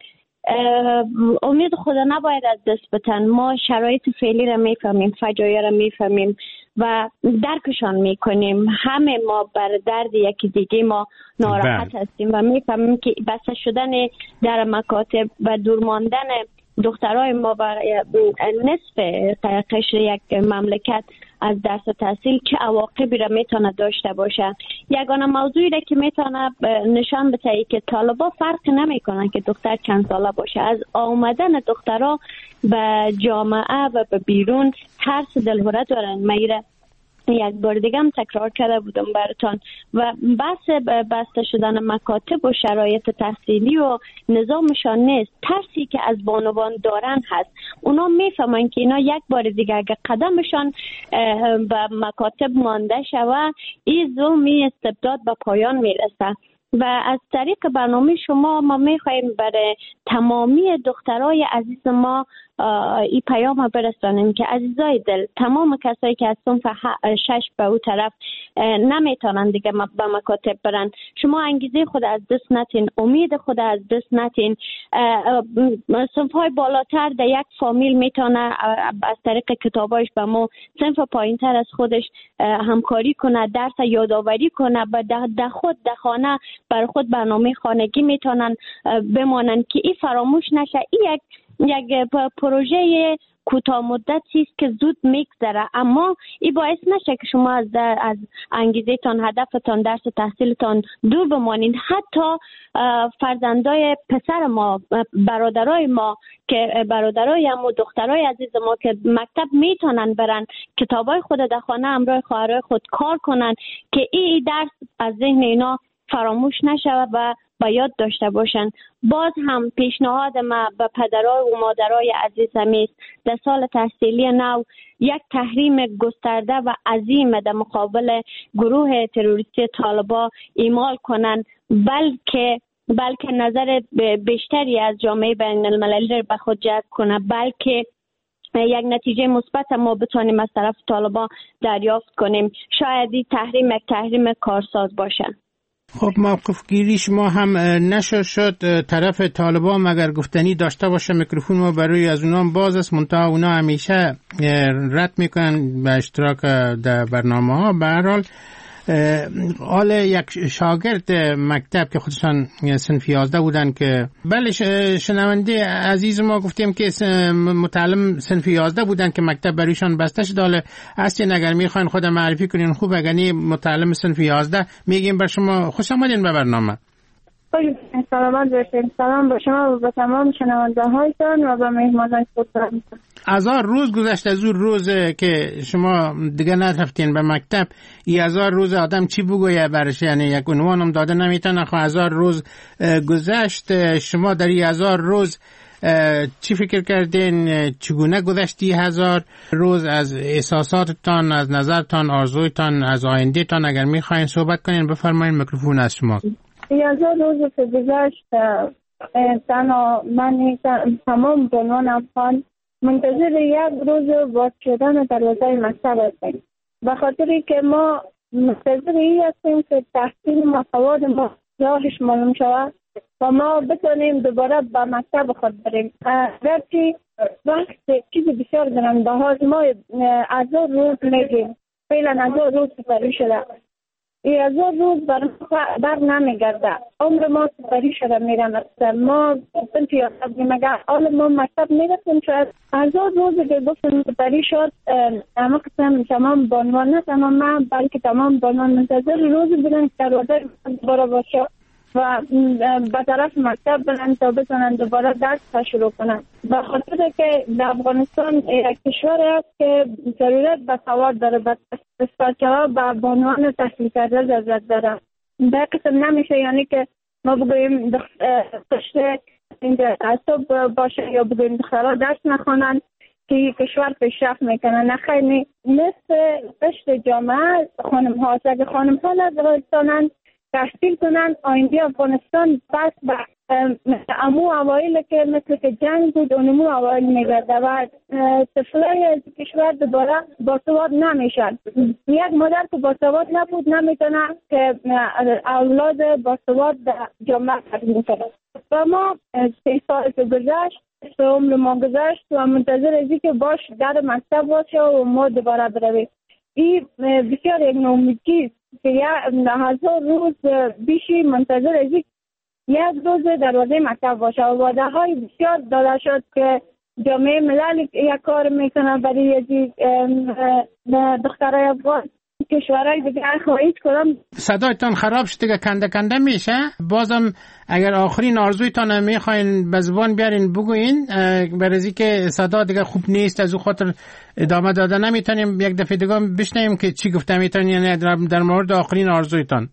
امید خدا نباید از دست بدن. ما شرایط فعلی را میفهمیم، فجایع را میفهمیم و درکشان میکنیم. همه ما بر درد یکی دیگه ما ناراحت هستیم و میفهمیم که بسته شدن در مکاتب و دور ماندن دخترای ما برای نصف قشر یک مملکت از درس و تحصیل چه عواقبی را میتونه داشته باشه. یگانه موضوعی را که میتونه نشان بده که طالبا فرق نمیکنن که دختر چند ساله باشه. از آمدن دخترها به جامعه و به بیرون ترس دلهوره دارن. میره یک بار دیگه هم تکرار کرده بودم براتون و بحث بسته شدن مکاتب و شرایط تحصیلی و نظامشان نیست، ترسی که از بانوان دارن هست. اونا میفهمن که اینا یک بار دیگه اگه قدمشان به مکاتب مانده شود این ظلم، این استبداد به پایان میرسه. و از طریق برنامه شما ما میخوایم برای تمامی دخترای عزیز ما این پیام برسانیم که عزیزای دل، تمام کسایی که از صنف شش به او طرف نمیتونن دیگه به مکاتب برن، شما انگیزه خود از دست نتین، امید خود از دست نتین. صنف های بالاتر در یک فامیل میتونه از طریق کتابایش به ما صنف پایین تر از خودش همکاری کنه، درس یادآوری کنه، در خود در خانه بر خود برنامه خانگی میتونن بمانن که این فراموش نشه. این یک یک پروژه کوتاه مدتی است که زود میگذره، اما این باعث نشه که شما از از انگیزه تان، هدفتان، درس تحصیلتان دور بمانید. حتی فرزندای پسر ما، برادرای ما که برادرای ما، دخترای عزیز ما که مکتب میتونن برن، کتابای خود در خانه همراه خواهرای خود کار کنن که این درس از ذهن اینا فراموش نشه و با یاد داشته باشن. باز هم پیشنهاد ما به پدرای و مادرای عزیزم است در سال تحصیلی نو یک تحریم گسترده و عظیم در مقابل گروه تروریستی طالبان اعمال کنن، بلکه بلکه نظر بیشتری از جامعه بین المللی را به خود جذب کنه، بلکه یک نتیجه مثبت ما بتونیم از طرف طالبان دریافت کنیم. شاید این تحریم یک تحریم کارساز باشه. خب موقف گیری شما هم نشد شد طرف طالبان مگر گفتنی داشته باشه، میکروفون ما برای از اونام باز است، منتها اونا همیشه رد میکنن به اشتراک در برنامه ها. به هر حال حال یک شاگرد مکتب که خودشان صنف یازده بودن که بله شنونده عزیز ما گفتیم که متعلم صنف یازده بودن که مکتب بریشان بسته شد. حالا اصلا اگر میخواین خود معرفی کنین خوب، اگر نی متعلم صنف یازده میگیم بر شما خوش آمدین به برنامه. سلامت باشین. سلام به شما و به تمام شنونده هایتان و به مهمانان خودتان. هزار روز گذشت از اون روز که شما دیگه نرفتین به مکتب. ای هزار روز آدم چی بگویه برش؟ یعنی یک عنوانم داده نمیتونه. خب هزار روز گذشت، شما در ای هزار روز چی فکر کردین؟ چگونه گذشتی هزار روز؟ از احساساتتان، از نظرتان، آرزویتان، از آیندهتان اگر میخواین صحبت کنین بفرمایین، میکروفون از شما. ای هزار روز که گذشت تنها من تمام بنوان افغان منتظر یک روز باز شدن دروازه مکتب هستیم، به خاطری که ما منتظر این هستیم که تحصیل ما، سواد ما راهش معلوم شود و ما بتونیم دوباره به مکتب خود بریم. گرچه وقت چیز بسیار گرانده هاست، ما هزار روز میگیم، فعلا هزار روز سپری شده. ای هزار روز بر, بر نمیگرده، عمر ما سپری شده میرم. ما صنف یازده بودیم، اگر حال ما مکتب میرفتیم شاید هزار روز که گفتم سپری شد. اما قسم تمام بانوان، نه تمام من بلکه تمام بانوان منتظر روز بودن که دروازه دوباره باشه و به طرف مکتب برن تا بتونن دوباره درس شروع کنن. به خاطر که در افغانستان یک کشور است که ضرورت به سواد داره، به بسیار به بانوان تحصیل کرده ضرورت داره. به قسم نمیشه یعنی که ما بگوییم داشته تعصب باشه یا بگوییم دخترها درس نخوانن که کشور پیشرفت میکنن. نه خیلی مثل قشر جامعه خانم ها، اگه خانم ها ندارستانن تحصیل کنن، آینده افغانستان بس به امو اوایل که مثل که جنگ بود اونمو اوایل میگرده و طفلای از کشور دوباره باسواد نمیشن. یک مادر که باسواد نبود نمیتونه که اولاد باسواد در جامعه تبدیل کنه. و ما سه سال که گذشت، سه عمر ما گذشت و منتظر ازی که باش در مکتب باشه و ما دوباره برویم. این بسیار یک نومیدی که یک هزار روز بیشی منتظر ازی یک روز دروازه مکتب باشه و وعده های بسیار داده شد که جامعه ملل یک کار میکنه برای ازی دخترای افغان کشورهای دیگه خواهید کنم. صدایتان خراب شد دیگه، کنده کنده میشه. بازم اگر آخرین آرزویتان میخواین به زبان بیارین بگوین، برای که صدا دیگه خوب نیست از او خاطر ادامه داده نمیتونیم. یک دفعه دیگه بشنویم که چی گفته میتونین، یعنی در مورد آخرین آرزویتان.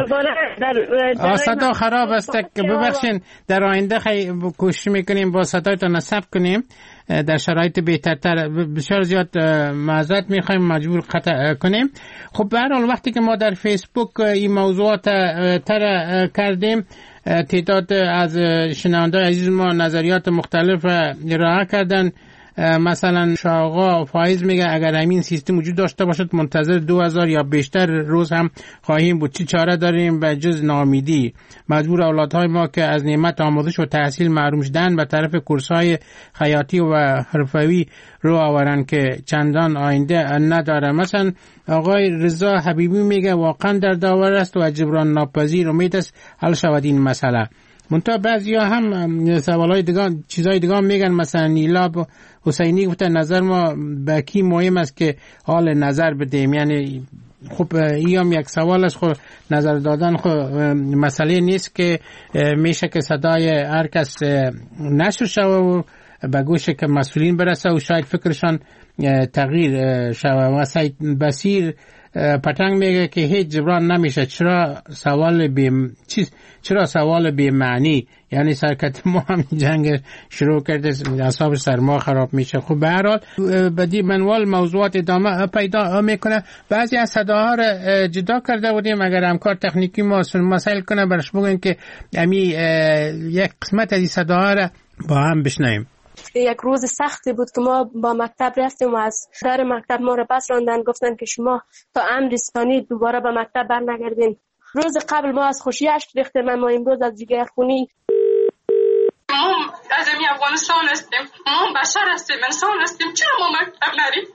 صدا خراب است که ببخشین، در آینده خیلی کوشش میکنیم با صدایتان ثبت کنیم در شرایط بهترتر. بسیار زیاد معذرت میخوایم مجبور قطع کنیم. خب به هر حال وقتی که ما در فیسبوک این موضوعات تر کردیم، تعداد از شنونده‌های عزیز ما نظریات مختلف ارائه کردن. مثلا شاقا فایز میگه اگر همین سیستم وجود داشته باشد منتظر دو هزار یا بیشتر روز هم خواهیم بود. چی چاره داریم به جز ناامیدی؟ مجبور اولادهای ما که از نعمت آموزش و تحصیل محروم شدن به طرف کورس‌های خیاطی و حرفوی رو آورن که چندان آینده نداره. مثلا آقای رضا حبیبی میگه واقعا در داور است و جبران ناپذیر، امید است حل شود این مسئله. منتها بعضیا هم سوالای دیگه چیزای دیگه میگن، مثلا نیلا حسینی گفته نظر ما به کی مهم است که حال نظر بدیم. یعنی خب این هم یک سوال است، خب نظر دادن خب مسئله نیست که میشه که صدای هر کس نشر شوه و به گوش که مسئولین برسه و شاید فکرشان تغییر شوه. و سید بصیر پتنگ میگه که هیچ جبران نمیشه. چرا سوال بی چیز چرا سوال بی معنی؟ یعنی سرکت ما هم جنگ شروع کرده، اعصاب سرما خراب میشه. خب به هر حال بدی منوال موضوعات ادامه پیدا میکنه. بعضی از صداها را جدا کرده بودیم، اگر همکار تکنیکی ما مسائل کنه برش بگن که امی یک قسمت از این صداها را با هم بشنویم. یک روز سختی بود که ما با مکتب رفتیم و از در مکتب ما را پس راندن، گفتن که شما تا امر ثانی دوباره به مکتب برنگردین. روز قبل ما از خوشی اشک ریختیم، اما امروز از جگر خونی. ما از امی افغانستان هستیم، ما بشر هستیم، انسان هستیم، چرا ما مکتب نریم؟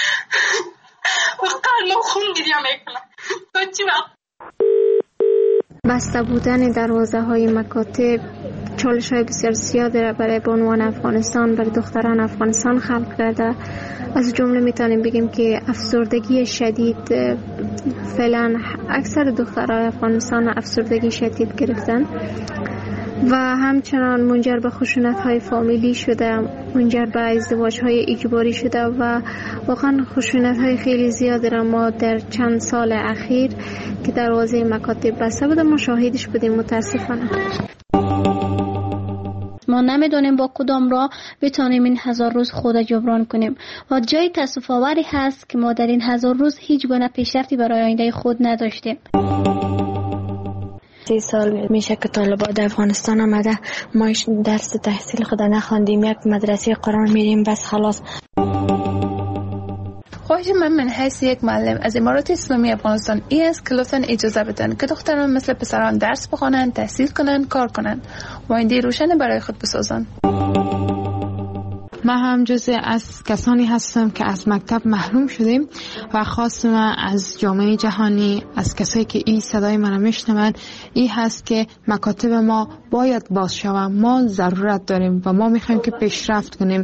و قلب ما خون گریه میکنه. تا چی وقت؟ بسته بودن دروازه های مکاتب چالش های بسیار زیادی را برای بانوان افغانستان، برای دختران افغانستان خلق کرده. از جمله میتونیم بگیم که افسردگی شدید، فعلا اکثر دختران افغانستان افسردگی شدید گرفتن و همچنان منجر به خشونت های فامیلی شده، منجر به ازدواج های اجباری شده و واقعا خشونت های خیلی زیادی را ما در چند سال اخیر که دروازه مکاتب بسته بوده مشاهدش بودیم متاسفانه. ما نمیدونیم با کدام راه بتونیم این هزار روز خود جبران کنیم و جای تأسف آوری هست که ما در این هزار روز هیچ گونه پیشرفتی برای آینده خود نداشتیم. سی سال میشه که طالبان افغانستان آمده، ما درس تحصیل خود نخواندیم، یک مدرسه قرآن میریم بس خلاص. خواهش من من حیث یک معلم از امارات اسلامی افغانستان این است که لطفاً اجازه بدن که دختران مثل پسران درس بخوانند، تحصیل کنند، کار کنند و آینده روشن برای خود بسازند. من هم جزء از کسانی هستم که از مکتب محروم شدیم و خواستم از جامعه جهانی، از کسایی که این صدای من میشنوند، این هست که مکاتب ما باید باز شود. ما ضرورت داریم و ما میخوایم که پیشرفت کنیم.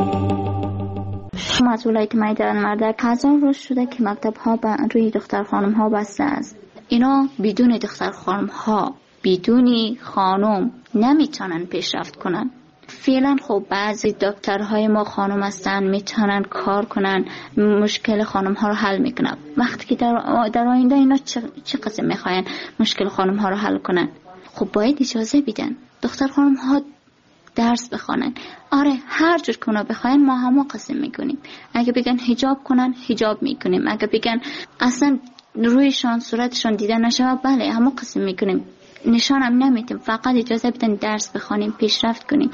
مسئولای که میدان مردک هزار روز شده که مکتب ها روی دختر خانم ها بسته است. اینا بدون دختر خانم ها، بدون خانم نمیتونن پیشرفت کنن. فعلا خب بعضی دکترهای ما خانم هستن، میتونن کار کنن، مشکل خانم ها رو حل میکنن. وقتی که در, در آینده اینا چه, چه قسم میخواین مشکل خانم ها رو حل کنن؟ خب باید اجازه بیدن دختر خانم ها درس بخوانن. آره هر جور کنه بخواین ما همه قسم میکنیم. اگه بگن حجاب کنن حجاب میکنیم، اگه بگن اصلا رویشان صورتشان دیده نشه بله همه قسم میکنیم. نشان هم نمیتیم، فقط اجازه بدن درس بخوانیم، پیشرفت کنیم.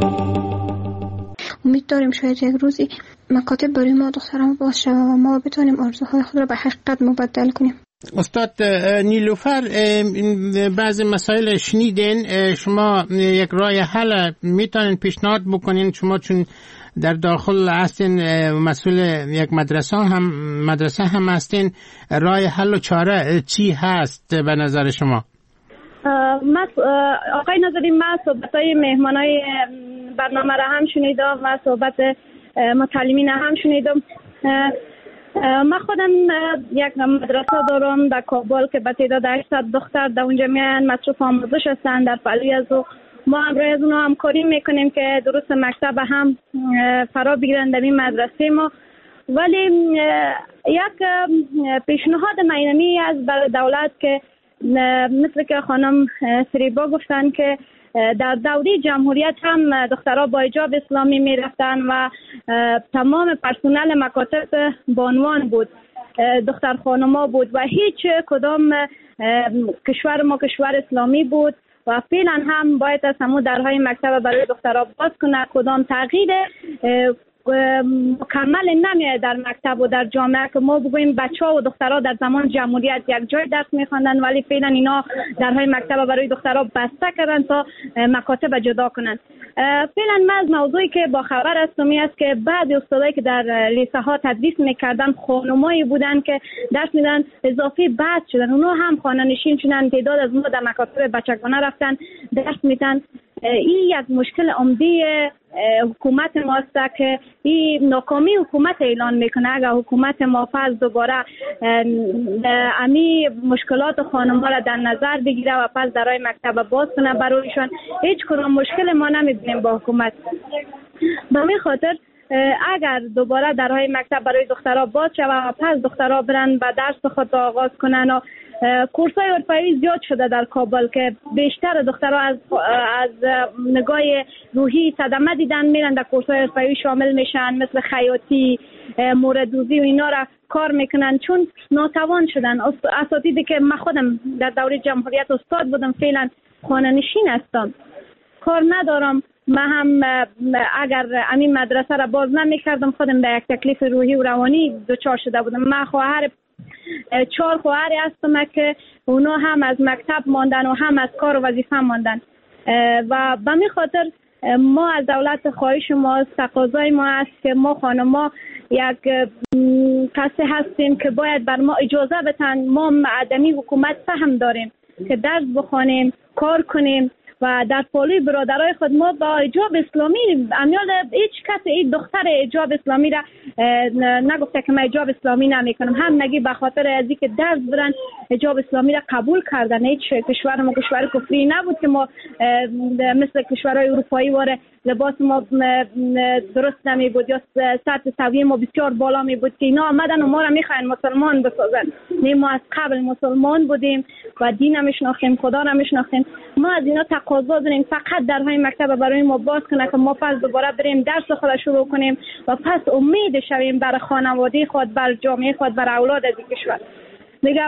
امید داریم شاید یک روزی مکاتب برای ما دختران باز شود و ما بتونیم آرزوهای خود را به حقیقت مبدل کنیم. استاد نیلوفر، بعضی مسائل شنیدین، شما یک راه حل میتونین پیشنهاد بکنین؟ شما چون در داخل هستین، مسئول یک مدرسه هم مدرسه هم هستین، راه حل و چاره چی هست به نظر شما؟ من آقای ناظری، من صحبت‌های مهمانای برنامه را هم شنیدم و صحبت متعلمین هم شنیدم. من خودم یک مدرسه دارم در کابل که به تعداد هشتصد دختر در اونجا میان مصروف آموزش هستند در پلوی از او. ما همراه از اونها همکاری میکنیم که درست مکتب هم فرا بگیرن در این مدرسه ما. ولی یک پیشنهاد مینمی از دولت که مثل که خانم سریبا گفتن که در دوره جمهوریت هم دخترها با حجاب اسلامی می رفتن و تمام پرسنل مکاتب بانوان بود، دختر خانما بود و هیچ کدام کشور ما کشور اسلامی بود و فعلا هم باید از همون درهای مکتب برای دخترها باز کنه. کدام تغییر مکمل نمیاد در مکتب و در جامعه که ما بگوییم بچه ها و دخترها در زمان جمهوریت یک جای درس میخواندن، ولی فعلا اینا درهای مکتب برای دخترها بسته کردن تا مکاتب جدا کنن. فعلا من از موضوعی که با خبر هستم است که بعضی استادایی که در لیسه ها تدریس میکردن خانمایی بودن که درس میدن اضافی بعد شدن، اونا هم خانه نشین شدن، تعداد از ما در مکاتب بچگانه رفتن درس میدن. این یک مشکل عمده حکومت ماست که این ناکامی حکومت اعلان میکنه. اگر حکومت ما فرض دوباره امی مشکلات خانم ها را در نظر بگیره و پس درای مکتب باز کنه برایشان، هیچ کدام مشکل ما نمیبینیم با حکومت. به می خاطر اگر دوباره درهای مکتب برای دخترها باز شود و پس دخترها برن و درس خود آغاز کنن و کورس‌های اروپایی زیاد شده در کابل که بیشتر دخترها از از نگاه روحی صدمه دیدن میرن در کورس‌های اروپایی شامل میشن، مثل خیاطی، موردوزی و اینا را کار میکنن چون ناتوان شدن. اساتیدی که من خودم در دوره جمهوریت استاد بودم فعلا خانه نشین هستم، کار ندارم. من هم اگر همین مدرسه را باز نمیکردم خودم به یک تکلیف روحی و روانی دچار شده بودم. من خواهر چهار خواهری هستم که اونا هم از مکتب ماندن و هم از کار و وظیفه ماندن و به می خاطر ما از دولت خواهش ما تقاضای ما است که ما خانم‌ها یک کسی هستیم که باید بر ما اجازه بدن. ما معدمی حکومت فهم داریم که درس بخوانیم، کار کنیم و در پالوی برادرای خود ما با حجاب اسلامی امیال هیچ کس این دختر حجاب اسلامی را نگفته که من حجاب اسلامی نمی کنم، هم نگی به خاطر ازی که درس برن حجاب اسلامی را قبول کردن. هیچ کشور ما کشور کفری نبود که ما مثل کشورهای اروپایی واره لباس ما درست نمی بود یا سطح سویه ما بسیار بالا می بود که اینا آمدن و ما را میخواین مسلمان بسازن. نه، ما از قبل مسلمان بودیم و دین هم میشناختیم، خدا را میشناختیم. ما از اینا تقاضا داریم فقط درهای مکتب برای ما باز کنه که ما پس دوباره بریم درس خود شروع کنیم و پس امید شویم بر خانواده خود، بر جامعه خود، بر اولاد از کشور. دیگه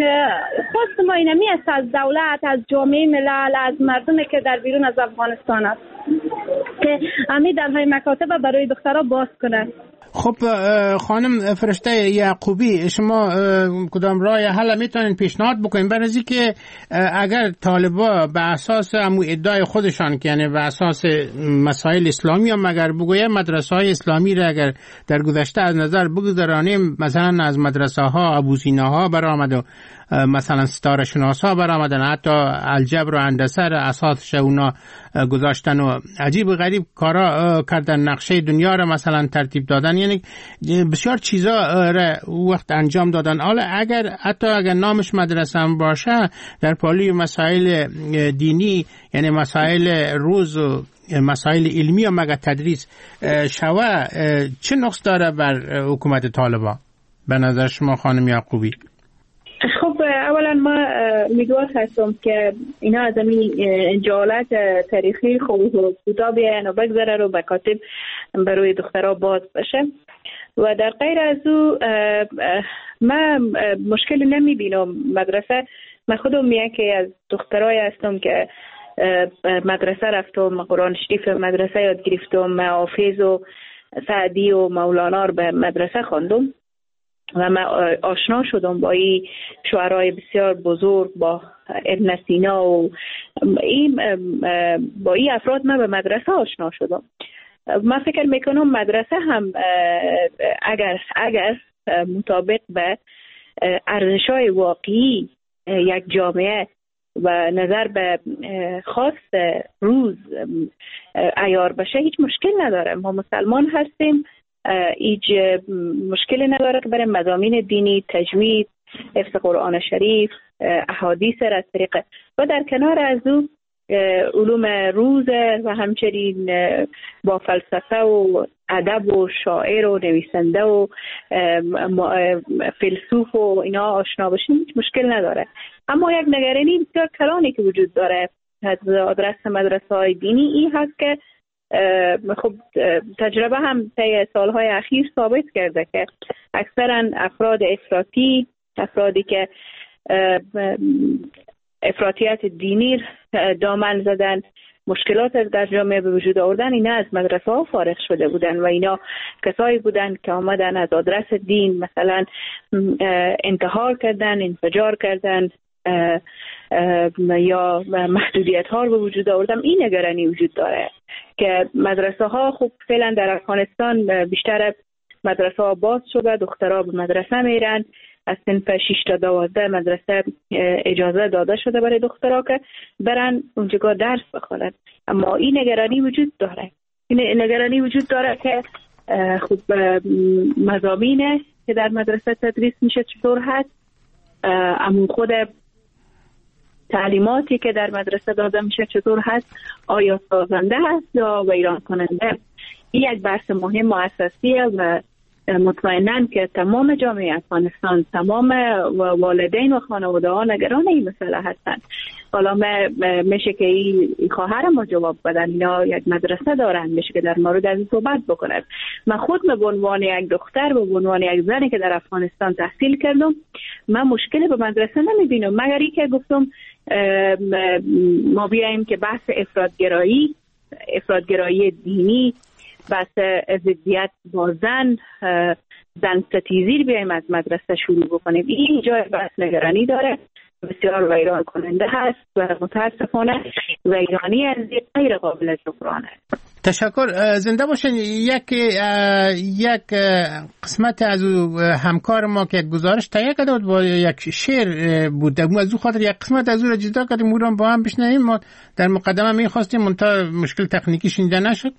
خواست ما اینمی است از دولت، از جامعه ملل، از مردمی که در بیرون از افغانستان است که همین درهای مکاتب برای دخترها باز کنن. خب خانم فرشته یعقوبی، شما کدام راه حل میتونین پیشنهاد بکنین برای اینکه اگر طالبا به اساس امو ادعای خودشان که یعنی به اساس مسائل اسلامی هم اگر بگویم مدرسه های اسلامی را اگر در گذشته از نظر بگذارانیم، مثلا از مدرسه ها ابوسینا ها برآمد و مثلا ستاره شناس ها برآمدن، حتی الجبر و هندسه را اساسش اونا گذاشتن و عجیب و غریب کارا کردن، نقشه دنیا را مثلا ترتیب دادن، یعنی بسیار چیزا را وقت انجام دادن. حالا اگر حتی اگر نامش مدرسه هم باشه در پالوی مسائل دینی یعنی مسائل روز و مسائل علمی هم اگر تدریس شوه، چه نقص داره بر حکومت طالبان به نظر شما خانم یعقوبی؟ خب اولا ما امیدوار هستم که اینا از این جهالت تاریخی خوب کوتاه بیاین و بگذره رو مکاتب برای دخترها باز بشه و در غیر از او من مشکلی نمی بینم. مدرسه من خودم یکی از دخترای هستم که مدرسه رفتم، قرآن شریف مدرسه یاد گرفتم، حافظ و سعدی و مولانا رو به مدرسه خواندم و من آشنا شدم با این شعرهای بسیار بزرگ، با ابن سینا و این با این افراد من به مدرسه آشنا شدم. من فکر میکنم مدرسه هم اگر اگر مطابق به ارزش‌های واقعی یک جامعه و نظر به خواست روز عیار بشه هیچ مشکل نداره. ما مسلمان هستیم، هیچ مشکلی نداره که برای مضامین دینی، تجوید، حفظ قرآن شریف، احادیث را از طریق و در کنار از او علوم روز و همچنین با فلسفه و ادب و شاعر و نویسنده و فیلسوف و اینا آشنا باشیم هیچ مشکل نداره. اما یک نگرانی بسیار کلانی که وجود داره از آدرس مدرسه های دینی این هست که خب تجربه هم طی سالهای اخیر ثابت کرده که اکثرا افراد افراطی، افرادی که افراطیت دینی دامن زدن مشکلات در جامعه به وجود آوردن، اینا از مدرسه ها فارغ شده بودن و اینا کسایی بودن که آمدن از آدرس دین مثلا انتحار کردن، انفجار کردن یا محدودیت ها رو به وجود آوردن. این نگرانی وجود داره که مدرسه ها خب فعلا در افغانستان بیشتر مدرسه ها باز شده، دخترها به مدرسه میرن، از صنف شش تا دوازده مدرسه اجازه داده شده برای دخترها که برن اونجا درس بخونن. اما این نگرانی وجود داره، این نگرانی وجود داره که خب مضامینه که در مدرسه تدریس میشه چطور هست، اما خود تعلیماتی که در مدرسه داده میشه چطور هست، آیا سازنده هست یا ویران کننده. این یک بحث مهم و اساسیه و مطمئناً که تمام جامعه افغانستان، تمام والدین و خانواده ها نگران این مسئله هستند. حالا میشه که این خواهر ما جواب بدن، اینا یک مدرسه دارن، میشه که در مورد از این صحبت بکنن. من خود به عنوان یک دختر، به عنوان یک زنی که در افغانستان تحصیل کردم، من مشکلی به مدرسه نمیبینم، مگر ای که گفتم ما بیاییم که بحث افراطگرایی، افراطگرایی دینی، بحث ضدیت با زن، زن ستیزی بیاییم از مدرسه شروع بکنیم. این جای بحث نگرانی داره، بسیار ویران کننده هست و متاسفانه ویرانی از غیر قابل جبران است. تشکر. زنده باشین. یک یک قسمت از همکار ما که گزارش تهیه کرده بود با یک شعر بود، از او خاطر یک قسمت از او را جدا کردیم، او را با هم بشنویم. ما در مقدمه می‌خواستیم منتها مشکل تکنیکی شنیده نشد.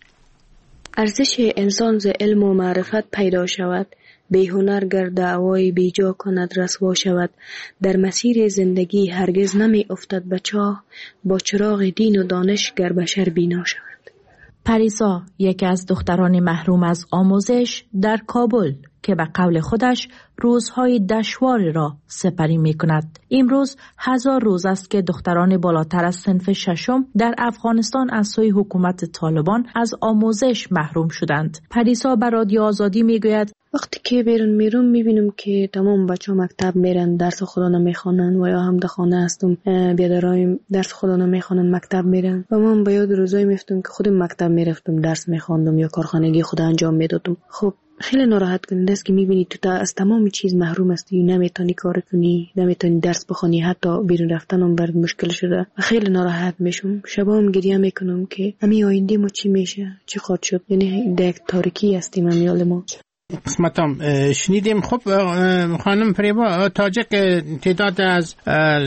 ارزش انسان ز علم و معرفت پیدا شود، بی هنر گر دعوای بیجا کند رسوا شود. در مسیر زندگی هرگز نمی افتد به چاه، با چراغ دین و دانش گر بشر بینا شود. پریسا یکی از دختران محروم از آموزش در کابل که به قول خودش روزهای دشوار را سپری می کند. امروز هزار روز است که دختران بالاتر از صنف ششم در افغانستان از سوی حکومت طالبان از آموزش محروم شدند. پریسا به رادیو آزادی می گوید وقتی که بیرون میرم میبینم که تمام بچه ها مکتب میرن، درس خدا نمیخوانن و یا هم در خانه هستم بیادرایم درس خدا نمیخوانن، مکتب میرن و من به یاد روزایی میفتم که خودم مکتب میرفتم، درس میخواندم یا کارخانگی خدا انجام میدادم. خب خیلی ناراحت کننده است که میبینی تو تا از تمام چیز محروم هستی، نمیتونی کار کنی، نمیتونی درس بخونی، حتی بیرون رفتنم برات مشکل شده و خیلی ناراحت میشم. شبام گریه میکنم که همین آینده ما چی میشه، چی خواهد شد. یعنی در تاریکی هستیم امیال ما. قسمتم شنیدیم. خب خانم فریبا تاجک، تعداد از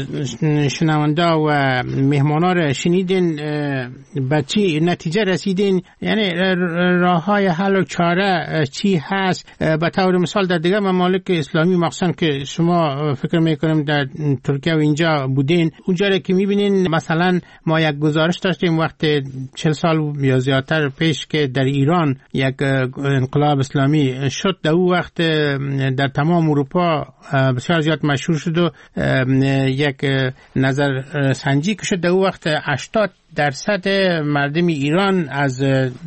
شنونده و مهمانان را شنیدین، به چی نتیجه رسیدین؟ یعنی راه های حل و چاره چی هست؟ به طور مثال در دیگه ممالک اسلامی مخصوصا که شما فکر میکنم در ترکیه و اینجا بودین، اونجا که میبینین مثلا ما یک گزارش داشتیم وقت چهل سال یا زیادتر پیش که در ایران یک انقلاب اسلامی شد، در اون وقت در تمام اروپا بسیار زیاد مشهور شد و یک نظر سنجی که شد، در اون وقت هشتاد درصد مردم ایران از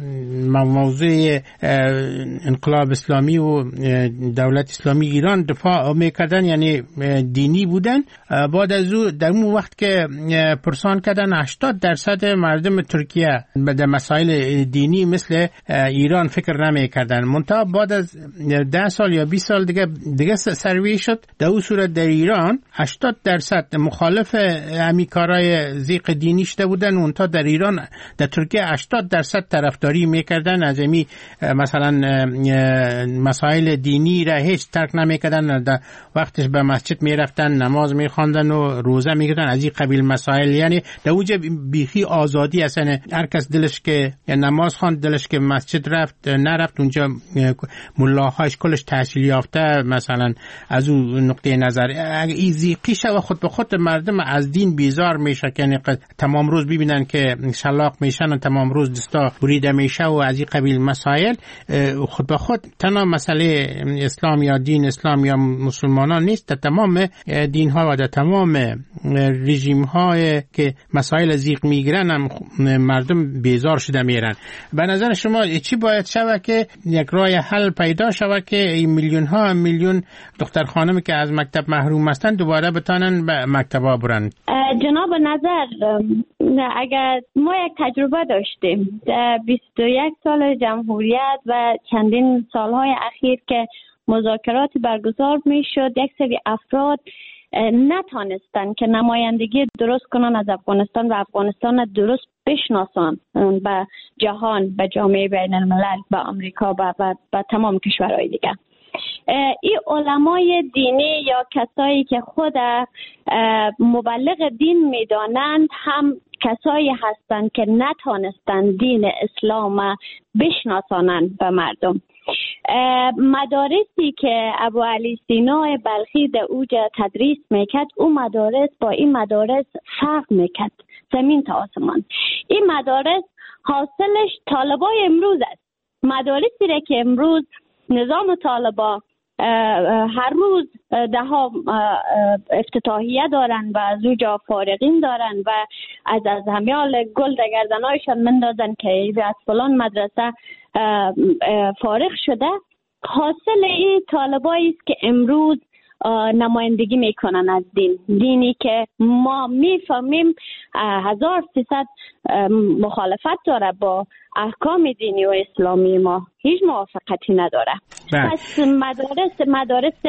موضوع انقلاب اسلامی و دولت اسلامی ایران دفاع میکردن، یعنی دینی بودن. بعد از او در اون وقت که پرسان کردن هشتاد درصد مردم ترکیه به مسائل دینی مثل ایران فکر نمیکردن. منتها بعد از ده سال یا بیست سال دیگه دیگه سروی شد، در اون صورت در ایران هشتاد درصد مخالف همین کارهای ضیق دینی شده بودن، منتها در ایران در ترکیه هشتاد درصد طرفداری میکردن از این مثلا مسائل دینی را هیچ ترک نمیکردن، در وقتش به مسجد میرفتن، نماز میخواندن و روزه میگرفتن، از این قبیل مسائل. یعنی در اوج بیخی آزادی اصلا هر کس دلش که نماز خواند، دلش که مسجد رفت نرفت، اونجا ملاهاش کلش تحصیل یافته مثلا از اون نقطه نظر این ضیقی شد و خود به خود مردم از دین بیزار میشه، یعنی تمام روز ببینن که شلاق میشن و تمام روز دستا بریده میشه و از این قبیل مسائل. خود به خود تنها مسئله اسلام یا دین اسلام یا مسلمانان نیست، در تمام دین ها و در تمام رژیم های که مسائل ضیق میگیرن هم مردم بیزار شده میرن. به نظر شما چی باید شود که یک راه حل پیدا شود که این میلیون ها میلیون دختر خانمی که از مکتب محروم هستند دوباره بتانن به مکتبا برن؟ جناب نظر، اگر ما یک تجربه داشتیم در بیست و یک سال جمهوریت و چندین سالهای اخیر که مذاکرات برگزار می شد، یک سری افراد نتانستن که نمایندگی درست کنن از افغانستان و افغانستان درست بشناسن به جهان، به جامعه بین الملل، به آمریکا و به تمام کشورهای دیگه. این علمای دینی یا کسایی که خود مبلغ دین میدانند هم کسایی هستند که نتانستند دین اسلام بشناسانند به مردم. مدارسی که ابو علی سینا بلخی در اوجا تدریس میکرد، اون مدارس با این مدارس فرق میکرد زمین تا آسمان. این مدارس حاصلش طالبای امروز است. مدارسی را که امروز نظام طالبا هر روز ده ها افتتاحیه دارن و از اوجا فارغین دارن و از از همیال گل در گردنهایشان مندازن که از فلان مدرسه فارغ شده. حاصل این طالبایی است که امروز نمایندگی میکنن از دین، دینی که ما میفهمیم هزار سیصد مخالفت داره با احکام دینی و اسلامی، ما هیچ موافقتی نداره. پس مدارس مدارس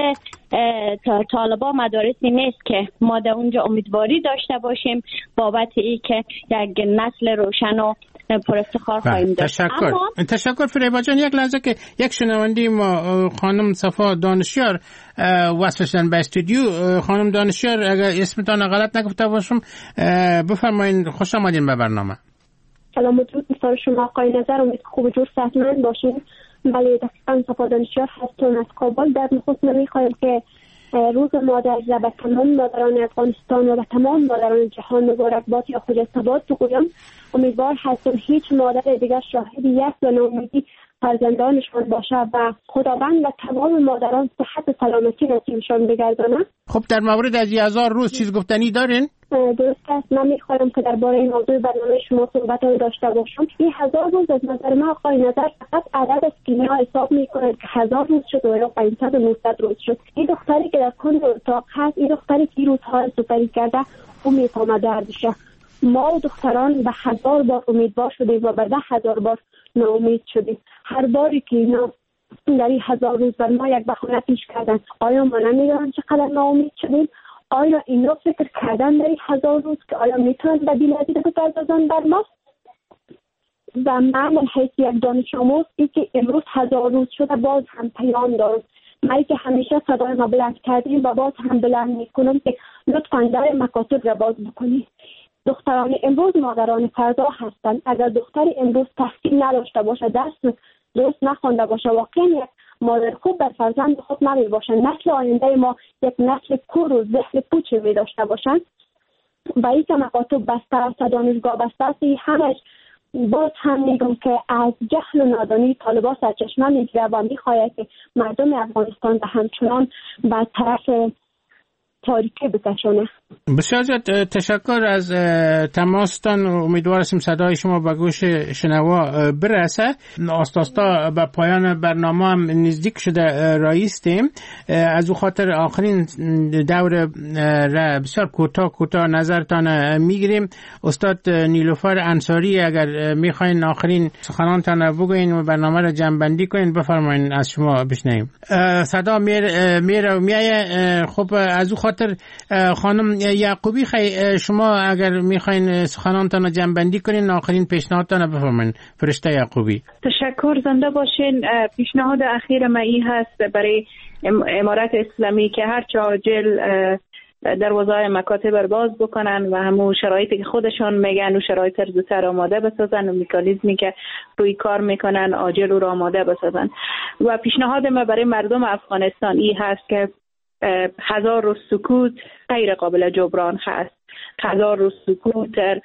طالبا مدارسی نیست که ما در اونجا امیدواری داشته باشیم بابت ای که یک نسل روشن و پر افتخار خواهیم داشت. تشکر. اما... تشکر فریبا جان. یک لحظه که یک شنونده ما خانم صفا دانشیار وصلشن به استودیو. خانم دانشیار اگر اسمتان غلط نگفته باشم بفرمایید. خوش آمدین به برنامه. سلام و درود مثال شما آقای نظر. امید خوب و جور صحتمند باشین. بله دقیقا صفا دانشیار هستم از کابل. در نخست نمیخوایم که روز مادر را به تمام مادران افغانستان و به تمام مادران جهان مبارکباد یا خجستباد بگویم. امیدوار هستم هیچ مادر دیگر شاهد یک و ناامیدی فرزندانشان باشه و خداوند و تمام مادران صحت و سلامتی نصیبشان بگردانه. خب در مورد از هزار روز چیز گفتنی دارین؟ درست است. من میخوایم که درباره این موضوع برنامه شما صحبت داشته باشم. این هزار روز از نظر من آقای نظر فقط عدد است که اینا حساب میکنند که هزار روز شد و یا پانصد و نهصد روز شد. این دختری که در کل اتاق هست، این دختری که این روزها سپری کرده، اون میفهمه دردشه. ما و دختران به هزار بار امیدوار شدیم و به ده هزار بار ناامید شدیم. هر باری که اینا در این هزار روز بر ما یک بهانه پیش کردن، آیا ما نمیدونم چقدر ناامید شدیم؟ آیا اینا فکر کردن در این هزار روز که آیا میتونن بدیل از این بپردازن بر ما؟ و من به حیث یک دانش آموز ای که امروز هزار روز شده باز هم پیام دارم. من که همیشه صدای ما بلند کردیم و باز هم بلند میکنم که لطفاً در مکاتب را باز بکنید. دختران امروز مادران فردا هستند. اگر دختری امروز تحصیل نداشته باشه، درس درست نخوانده باشه، واقعا یک مادر خوب بر فرزند خود نمی باشن. نسل آینده ما یک نسل کور و ذهن پوچ می داشته باشن و این که مکاتب بسته است، دانشگاه بسته است. همش باز هم میگم که از جهل و نادانی طالبان سرچشمه میگیره و میخواهد که مردم افغانستان به همچنان به طرف تاریکی بکشونه. بسیار زیاد تشکر از تماستان. امیدوارم صدای شما به گوش شنوا برسه. آستا آستا به پایان برنامه هم نزدیک شده رایستیم. از او خاطر آخرین دور را بسیار کوتاه کوتاه نظرتان میگیریم. استاد نیلوفر انصاری اگر میخواین آخرین سخنانتان بگوین و برنامه را جمع بندی کنین بفرمایین، از شما بشنویم. صدا میر میره و میایه. خب از او خاطر خانم یعقوبی خی شما اگر میخواین سخنانتان رو جمع بندی کنین آخرین پیشنهادتان رو بفرمایید. فرشته یعقوبی. تشکر، زنده باشین. پیشنهاد اخیر من این هست برای امارت اسلامی که هر چه عاجل دروازه‌های مکاتب رو باز بکنن و همون شرایطی که خودشون میگن و شرایط رو زودتر آماده بسازن و مکانیزمی که روی کار میکنن عاجل رو آماده بسازن. و پیشنهاد من برای مردم افغانستان این هست که هزار روز سکوت غیر قابل جبران هست. هزار روز سکوت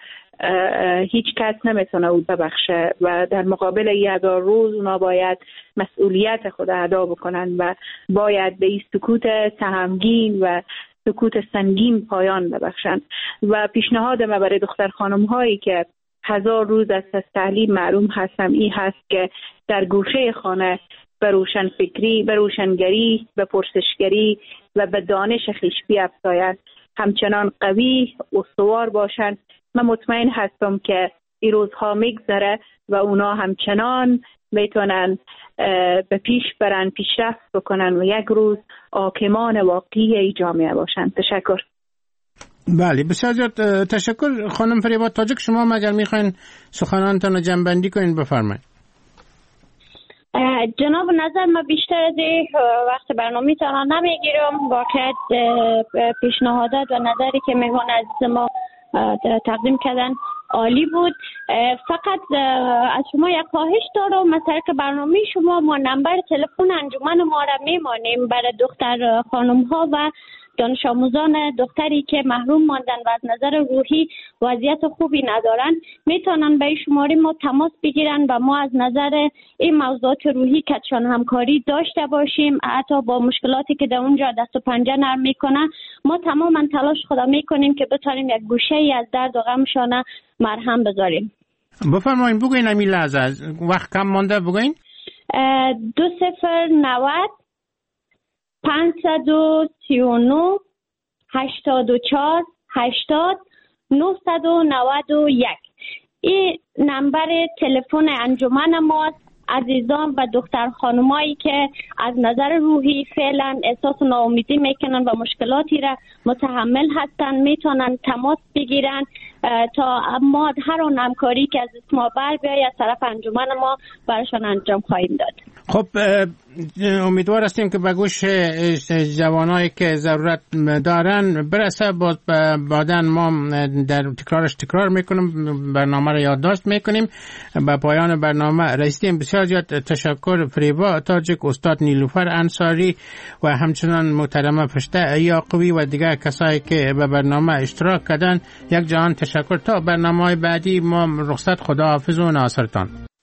هیچ کس نمیتونه او ببخشه و در مقابل این هزار روز اونا باید مسئولیت خود ادا بکنن و باید به این سکوت سهمگین و سکوت سنگین پایان ببخشن. و پیشنهاد من برای دختر خانم هایی که هزار روز از تعلیم محروم هستم این هست که در گوشه خانه به روشن فکری، به روشنگری، به پرسشگری و به دانش خویش بیفزایند. همچنان قوی، استوار باشند من مطمئن هستم که این روزها میگذره و اونا همچنان میتونن به پیش برن، پیشرفت بکنن و یک روز حاکمان واقعی ای جامعه باشن. تشکر. بله بسیار زیاد تشکر خانم فریبا تاجک. شما مگر میخواین سخنانتان رو جنبندی کنین بفرمایید. جناب نظر من بیشتر از وقت برنامه تانا نمیگیرم. واقعا پیشنهادات و نظری که مهمان عزیز ما تقدیم کردن عالی بود. فقط از شما یک خواهش دارم، مثلا که برنامه شما ما نمبر تلفن انجمن ما را میمانیم برای دختر خانم ها و دانش آموزان دختری که محروم ماندن و از نظر روحی وضعیت خوبی ندارن میتونن به شماره ما تماس بگیرن و ما از نظر این موضوعات روحی کتشان همکاری داشته باشیم. حتی با مشکلاتی که در اونجا دست و پنجه نرم میکنن ما تماما تلاش خدا میکنیم که بتونیم یک گوشه ای از درد و غمشان مرهم بذاریم. بفرمایید بگوین امی لحظه وقت کم مانده بگوین. دو صفر نود پانصد و سی و نه هشتاد و چهار هشتاد نهصد و نود و یک این نمبر تلفن انجمن ماست. عزیزان و دختر خانمایی که از نظر روحی فعلا احساس ناامیدی میکنن و مشکلاتی را متحمل هستن میتونن تماس بگیرن تا ما هر اون همکاری که از ما بر بیاید از طرف انجمن ما براشون انجام خواهیم داد. خب امیدوار هستیم که به گوش جوانایی که ضرورت دارن برسه. باز بعداً ما در تکرارش تکرار میکنیم، برنامه را یادداشت میکنیم. به پایان برنامه رسیدیم. بسیار زیاد تشکر فریبا تاجک، استاد نیلوفر انصاری و همچنان محترمه فرشته یعقوبی و دیگر کسایی که به برنامه اشتراک کردن. یک جهان تشکر. تا برنامه بعدی ما رخصت، خداحافظ و ناصرتان.